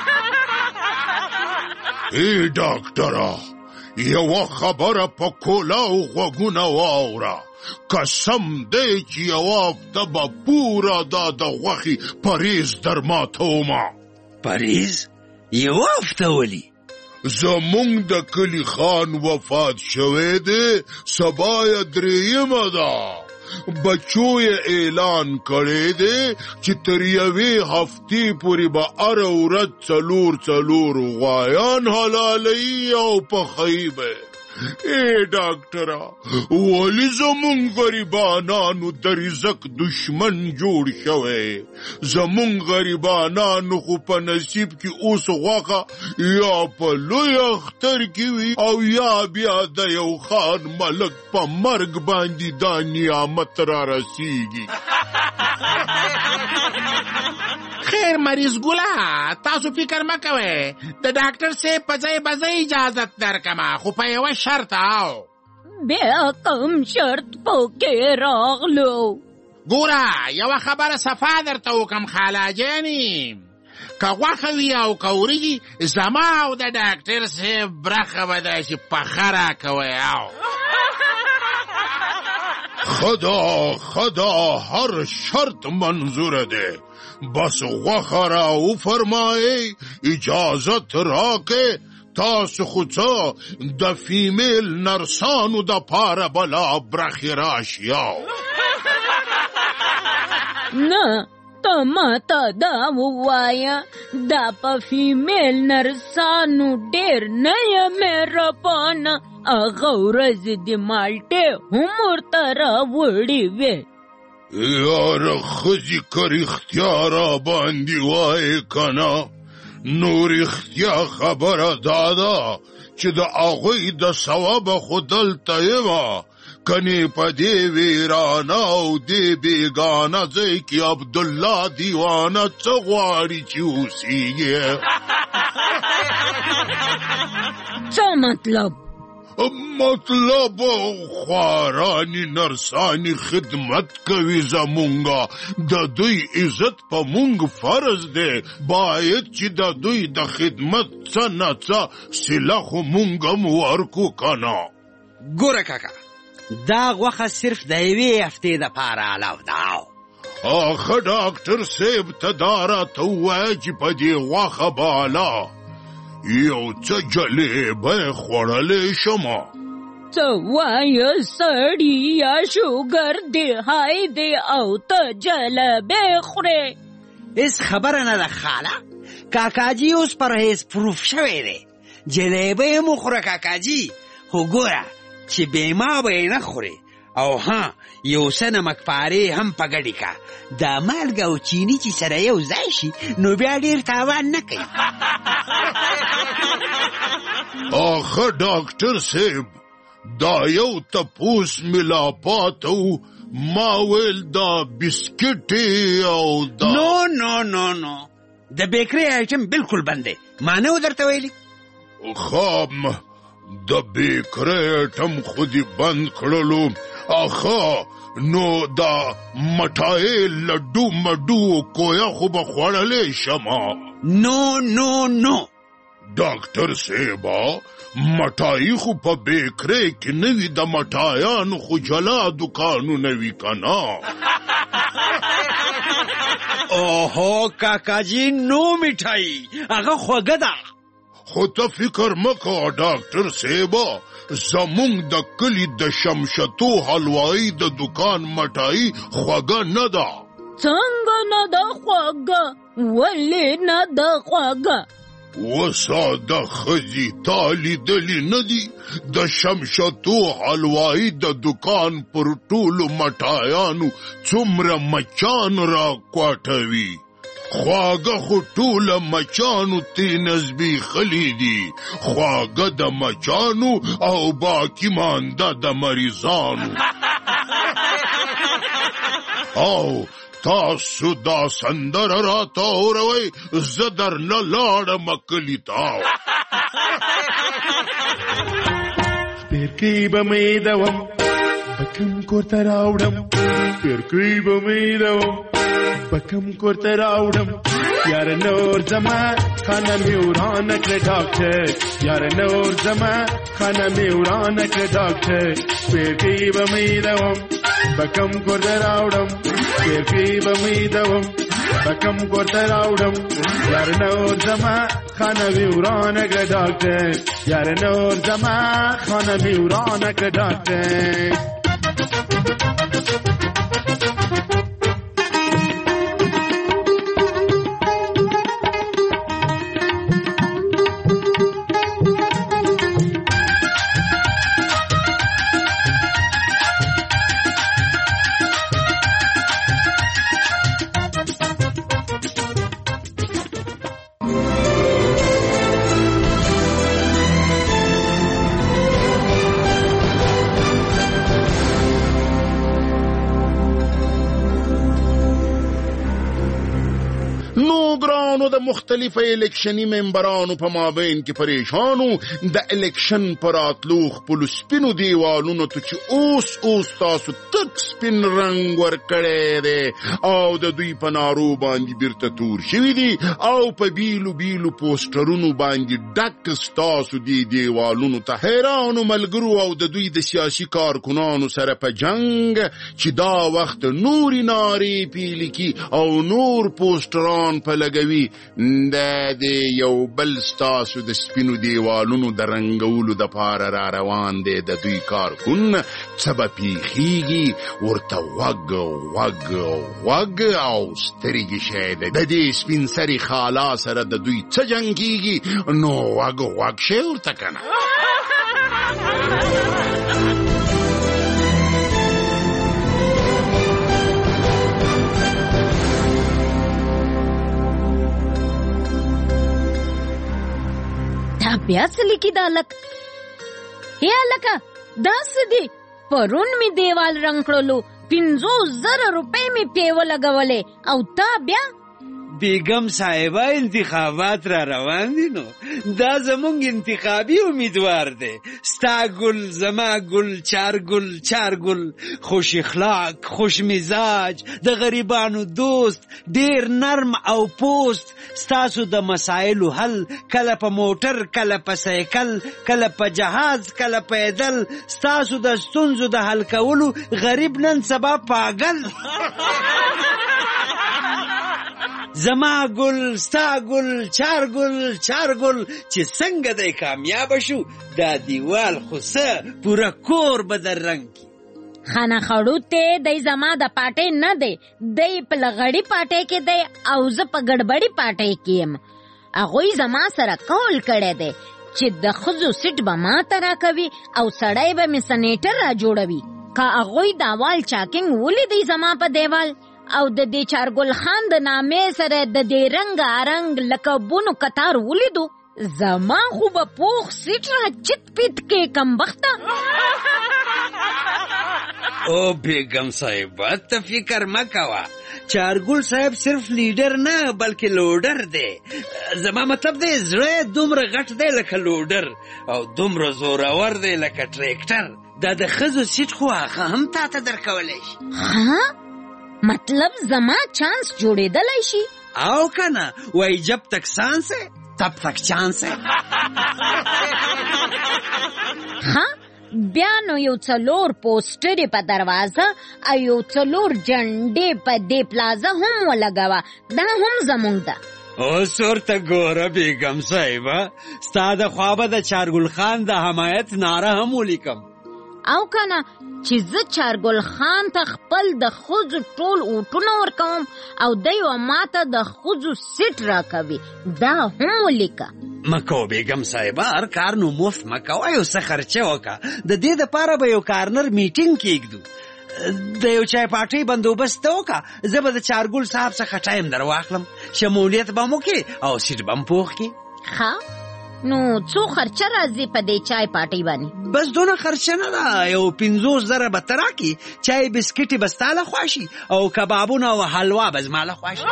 ای ډاکټره یوه خبره په کولاو غوږونه واوره قسم دی چې یوه هفته به پوره دا د غوښې پرهیز در ماتومه پرهیز یوه هفته ولي زمونږ د کلي خان وفات شوی دی سبا یې 3 ده بچو یې اعلان کړی دی چې تر یوې هفتې پورې به هره ورځ 4 غوایان حلالوي او پخوي به ای ډاکټره ولې زمونږ غریبانانو د رزق دشمن جوړ شوی زمونږ غریبانانو خو په نصیب کې اوس غوښه یا په لوی اختر کې وي او یا بیا د یو خان ملک په مرګ باندې دا نعمت را رسیږي ډېر مریض ګوله تاسو فکر مه کوئ د ډاکټر صاحب په ځای به زه اجازت درکمه خو په یوه شرط او بیا کوم شرط پکې راغلو ګوره یوه خبره صفا درته وکم خاله جانې که غوښه وي او که وریجې زما او د ډاکټر صاحب برخه به داسې پخه راکوئ او خدا هر شرط منظوره ده بس غوښه را وفرمایئ اجازت راکئ تاسو خو څه د فیمیل نرسانو د پاره بلا برخې راشي نه ته ماته دا ووایه دا په فیمیل نرسانو ډېر نه یې مهربانه هغه ورځې د مالټې هم ورته راوړې وې یاره ښځې که رښتیا راباندې وایې که نه نو رښتیا خبره دا ده چې د هغوی د ثوابه خو دلته یمه کنې په دې ویرانه او دې بېګانه ځای کې عبدالله دیوانه څه غواړي چې اوسیږي څه مطلب خوارانی نرسانی خدمت کوي زمونږه د دوی عزت په مونږ فرض دی باید چې د دوی د خدمت څه نه څه صله خو مونږ هم ورکو که نه ګوره کاکا دا غوښه صرف د یوې هفتې دپاره علاو ده آخه ډاکټر صاحب ته دا راته ووایه چې په دې غوښه بالا یو څه جلیبه خوړلی شمه څه وایه سړیه شوګر دی های دی او ته جلبې خورې هېڅ خبره نه ده خاله کاکاجي اوس پرهیز پروف شوی دی جلیبه یې مو خوره کاکاجي خو ګوره چې بیما به یې نه خورې او ها یو څه نمکپارې هم په ګډې که دا مالګه او چیني چې سره یو ځای شي نو بیا ډېر تاوان نه کوي آخه ډاکټر صاحب دا یو تپوس مې لا پاته و ما ویل دا بسکټې او دا نو د بیکري آیټم بالکل بند دی ما نه و درته ویلي خام د بیکري آیټم خو دې بند کړلو آخه نو دا مټای لډو مډو کویا خو به خوړلی شمه نو ډاکټر صاحبه مټای خو په بیکري کې نه وي د مټایانو خو جلا دکانونه وي که نه اوهو کاکاجي نو مټای هغه خوږه ده خو ته فکر مه کوه ډاکټر صاحبه زمونږ د کلي د شمشتو حلوایي د دکان مټایي خوږه نه ده څنګه نه ده خوږه ولې نه ده خوږه وساده ښځې تا لیدلي نه دي د شمشتو حلوایي د دکان پر ټولو مټایانو څومره مچان را کوټوي خواږه خو ټوله مچانو تی نزبېښلي دي خواږه د مچانو او باقي مانده د مریضانو او تاسو دا سندره راته اوروئ زه درنه لاړم کلي ته پیرکۍ به مې دوم بکم کورته راوړم پیرکۍ به مې دوم بکم کورته راوړم یاره نور زما خانه مې ورانه کړه ډاکټر یاره نور زما خانه مې ورانه کړه ډاکټر پیرکۍ به مې دوم بکم کورته راوړم پیرکۍ به مې دوم بکم کورته راوړم یاره نور زما خانه مې ورانه کړه ډاکټر یاره نور زما خانه مې ورانه کړه ډاکټر د مختلفو الیکشني ممبرانو په مابین کې پریشانو د الیکشن پر راتلو خپل سپینو دیوالونو ته چې اوس تاسو تک سپین رنگ ورکړی دی او د دوی په نارو باندې بیرته تور شوي دي او په بیلو پوسټرونو باندې ډک ستاسو دی دیوالونو ته حیرانو ملګرو او د دوی د سیاسي کارکنانو سره په جنگ چې دا وخت نوري ناري پیل کی او نور پوسټران په لګوي د یو بل ستاسو د سپینو دیوالونو د رنګولو د پاره را روان دی د دوی کارکن څه به پیښیږي ورته وګ او سترګې شی دی د دې سپین سري خالا سره د دوی څه جنګیږي نو وګ شی ورته کنه. دا بیا څه لیکي دا لک یا لکه دا څه دی پرون می دیوال رنګ کړلو 5,000 روپۍ می پیو لګولې او تا بیا بیگم صاحبه انتخابات را روان دي نو دا زمونږ انتخابي امیدوار دی ستا ګل زما ګل چار ګل خوش اخلاق خوش مزاج د غریبانو دوست ډیر نرم او پوست ستاسو د مسایلو حل کله په موټر کله په سایکل کله په جهاز کله پیدل ستاسو د ستونزو د حل کولو غریب نن سبا پاگل زما ګل ستا ګل چار ګل چې څنګه دی کامیاب شو دا دیوال خو څه پوره کور به در رنګ کی خانه خړو ته دی زما د پاټې نه دی دی په لغړی پاټې کې دی او زه په ګډبړی پاټې کې یم هغوی زما سره کول کړی دی چې د ښځو سیټ به ما ته راکوي او سړی به مې سنیټر را جوړوي که هغوی دا وال چاکنګ ولیدی زما په دیوال او د دې چارګل خان د نامې سره د دې رنګ لکه بونو کتار ولیدو زما خو به پوخ سیټ را چت پیت کې کمبخته. او بیگم صاحبه ته فکر مه کوه چارګل صاحب صرف لیډر نه بلکې لوډر دی زما مطلب دی زړه دومره غټ دی لکه لوډر او دومره زورور دی لکه ټریکټر دا د ښځو سیټ خو هغه هم تا ته درکولی شي. ها مطلب زما چانس جوړېدلی شي او کنه وای جب تک سانس ہے تب تک چانس ہے. ها بیا نو یو څلور پوسټرې په دروازه او یو څلور جنډې په دې پلازه هم ولګوه دا هم زمونږ ده. اوس ورته ګوره بیګم صاحبه ستا د خوا به د چارګل خان د حمایت ناره هم ولیکم او کنه چې زه چارګل خان ته خپل د ښځو ټول اوټونه ورکوم او دی و ماته د ښځو سیټ راکوي دا هم ولیکه. مکو بیگم صاحبه هر کار نو مفت مکوه یو څه خرچه وکړه د دې دپاره به یو کارنر میټینګ کیږدو د یو چای پاټۍ بندوبست وکړه زه به د چارګل صاحب څخه ټایم در واخلم شمولیت به مو کې او سیټ به م پوخ کې. ښه نو څو خرچه راځي په دې چای پاټۍ باندې؟ بس دونه خرچه نه ده یو 50,000 به ته راکړي چای بسکټې به ستا له خوا شي او کبابونه او حلوا به زما له خوا شي.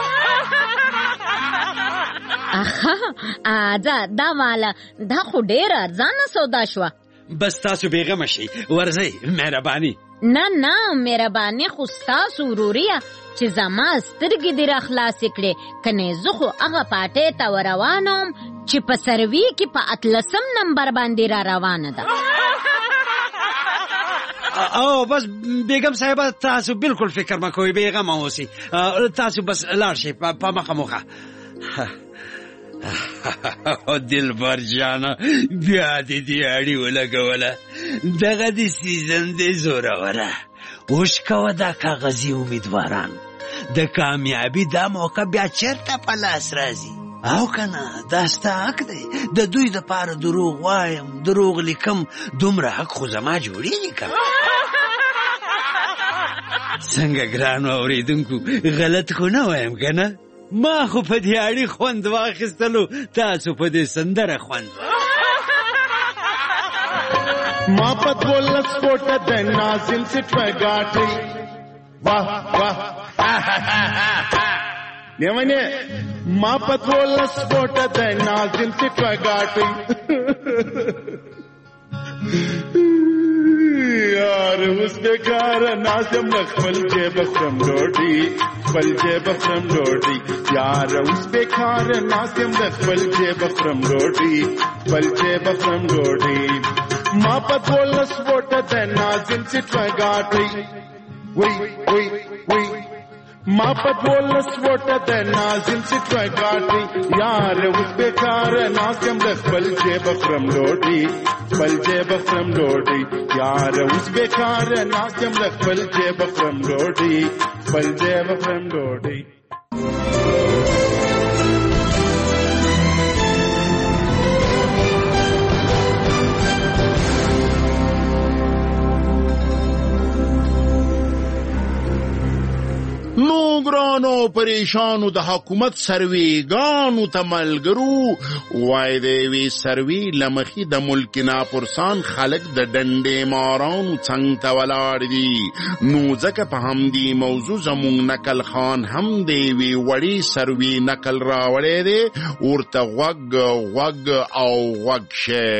دا ماله دا خو ډېره ارزانه سودا شوه. بس تاسو بېغمه شئ ورځئ مهرباني. نه مهرباني خو ستاسو وروریه چې زما سترګې دې را خلاصې کړې کنې زه خو هغه پاټۍ ته وروانه وم چې په سروي کې په 18 نمبر باندې را روانه ده. او بس بیگم صاحبه تاسو بالکل فکر مه کوئ بېغمه اوسئ تاسو بس لاړ شئ په مخه موخه. دلبر جانه بیا دې دې اړي ولګوله دغه د سیزن دې زوروره اوس کوه دا کاغذي امیدواران د کامیابي دا موقع بیا چېرته په لاس راځي او کنه دا ستا حق دی د دوی دپاره دروغ وایم دروغ لیکم دومره حق خو زما جوړېږي که څنګه ګرانو اورېدونکو غلط خو نه وایم که نه ما خو په دې اړي خوند واخیستلو تاسو په دې سندره خوند ما په 12 فوټه د نازل سټ په ګاټي واه واه نیمانه ما پتول سپوټه د نازم ټکا غاټي یار اوس بیکار نازم خپل جیب خرم ډوډۍ خپل جیب خرم ډوډۍ یار اوس بیکار نازم خپل جیب خرم ډوډۍ خپل جیب خرم ډوډۍ ما پتول سپوټه د نازم ټکا غاټي وای وای وای ما پتول سپوټه د نازم ټکا غاټي یار اوس بیکار نازم خپل جیب خرم ډوډۍ خپل جیب خرم ډوډۍ یار اوس بیکار نازم خپل جیب خرم ډوډۍ خپل جیب خرم ډوډۍ نو ګرانو پریشانو د حکومت سرویګانو ته ملګرو وای دی وی سروي لمخي د ملک ناپرسان خلک د ډنډې مارانو څنګ ته ولاړ دي نو ځکه په همدې موضوع زموږ نقل خان هم دی وی وړي سروي نقل راوړی دی ورته غوږ او غوږ شه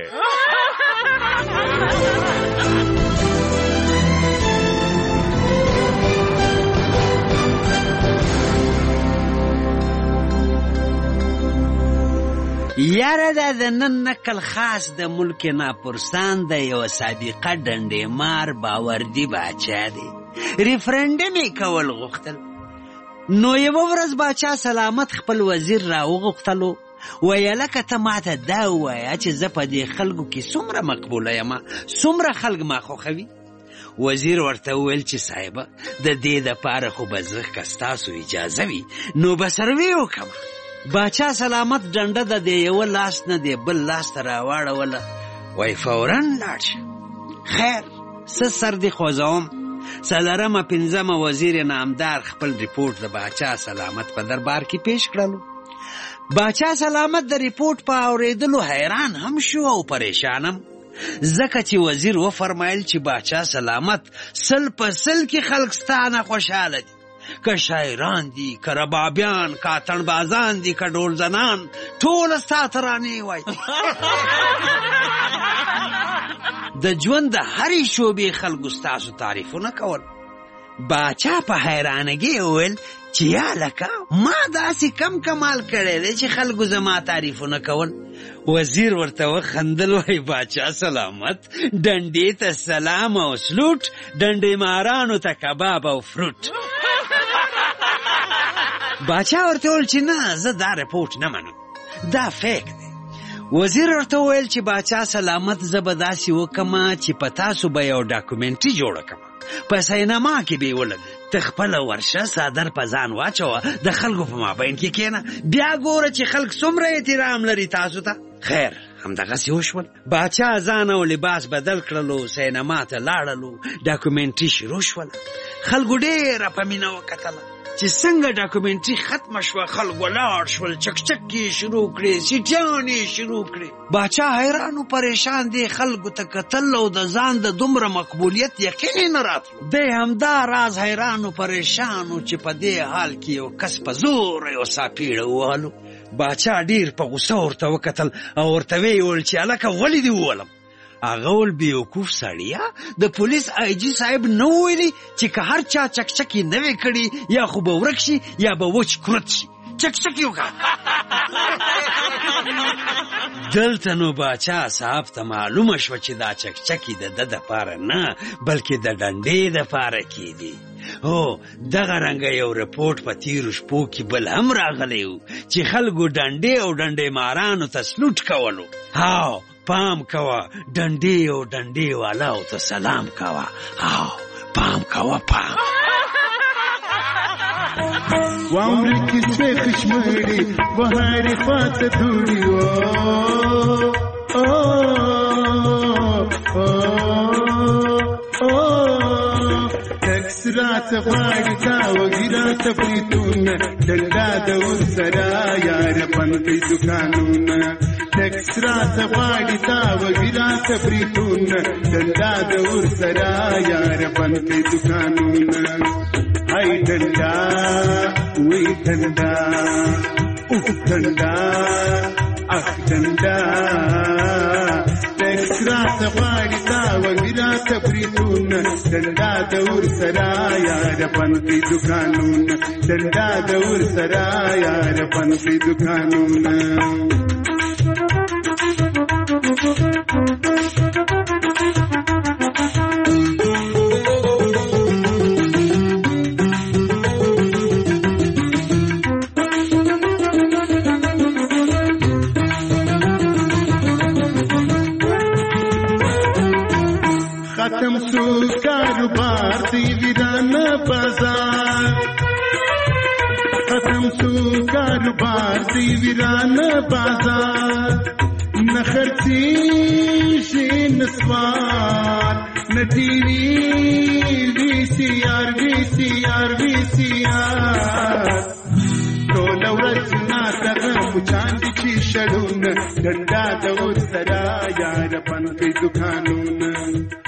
یاره دا د نن نقل خاص د ملک ناپرسان د یو سابقه ډنډې مار باوردي باچا دی ریفرنډم یې کول غوښتل نو یوه ورځ باچا سلامت خپل وزیر راوغوښتلو ویله که ته ماته دا ووایه چې زه په دې خلکو کې څومره مقبوله یمه څومره خلک ما خوښوي وزیر ورته وویل چې صاحبه د دې دپاره خو به زه که ستاسو اجازه وي نو به سروې وکړم باچا سلامت ډنډه د دې یوه لاس نه دې بل لاس ته راواړوله وای فورا لاړ شه خیر څه سر دې خوځوم څلرمه پنځمه وزیر نامدار خپل ریپورټ د باچا سلامت په دربار کې پیش کړلو باچا سلامت د ریپورټ په اورېدلو حیران هم شو او پریشانم ځکه چې وزیر وفرمایل چې باچا سلامت سل په سل کې خلک ستانه خوشحاله دي که شاعران دي که ربابیان که اتڼبازان دي که ډول زنان ټوله ستا ترانې وایي د ژوند د هرې شوبې خلکو ستاسو تعریفونه کول باچا په حیرانګۍ وویل چې یا لکه ما داسې کم کمال کړی دی چې خلکو زما تعریفونه کول وزیر ورته وخندل وای باچا سلامت ډنډې ته سلام او سلوټ ډنډې مارانو ته کباب او فروټ باچا ورته وویل چې نه زه دا رپورټ نه منم دا فیک دی وزیر ورته وویل چې باچا سلامت زه به داسې وکړم چې په تاسو به یو ډاکومنټري جوړه کړم په سینما کې به یې ولګوي ته خپله ورشه څادر په ځان واچوه د خلکو په مابین کې کښېنه بیا ګوره چې خلک څومره احترام لري تاسو ته خیر همدغسې وشول باچا ځان او لباس بدل کړلو سینما ته لاړلو ډاکومنټري شروع شوله خلکو ډېره په مینه وکتله چې څنګه ډاکومنټري ختمه شوه خلک ولاړ شول چکچک یې شروع کړې سیټیان یې شروع کړې باچا حیران و پریشان دی خلکو ته کتل او د ځان د دومره مقبولیت یقین یې نه راتلو دی همدا راز حیران و پریشان و چې په دې حال کې یو کس په زوره یو ساپیړه ووهلو باچا ډېر په غوسه ورته وکتل او ورته ویې ویل چې هلکه ولې دې وولم هغه ول بیوقوف سړیا د پولیس آی جی صاحب نو ویلي چې که هر چا چکچکي نه وي کړي یا خو به ورک شي یا به وچ کرت شي چکچکي وکړه دلته نو باچا صاحب ته معلومه شوه چې دا چکچکي د ده دپاره نه بلکې د ډنډې دپاره کېدي هو دغه رنګه یو رپورټ په تیرو شپو کې بل هم راغلی و چې خلکو ډنډې او ډنډې مارانو ته سلوټ کولو هاو پام کوه ډنډې او ډنډې والاو ته سلام کوه هاو پام کوه پام واوري کیسې خشمړې بهارې فاته دوړي راته غواړي تا وږي راته بریتونه ډنډا د ورسره یاره بند کړي دوکانونه ټیکس راته غواړي تا وږي راته بریتونه ډنډا د ورسره یار بند کړي دوکانونه هی ډنډا وی ډنډا اوف ډنډا اخ ډنډا ټیکس راته غواړي تا وږي راته بریتونه ډنډا د ورسره یار بند کړي دوکانونه ډنډا د ورسره یار بند کړي دوکانونه ختم سو کاروبار دی ویرانه بازار ختم سو کاروبار دی ویرانه بازار نخرتی شي نسوار نتیوی وی سی آر ټول ورځ ناڅه مچان دي چې شړونه ډنډا د ورسره یار بند کړي دوکانونه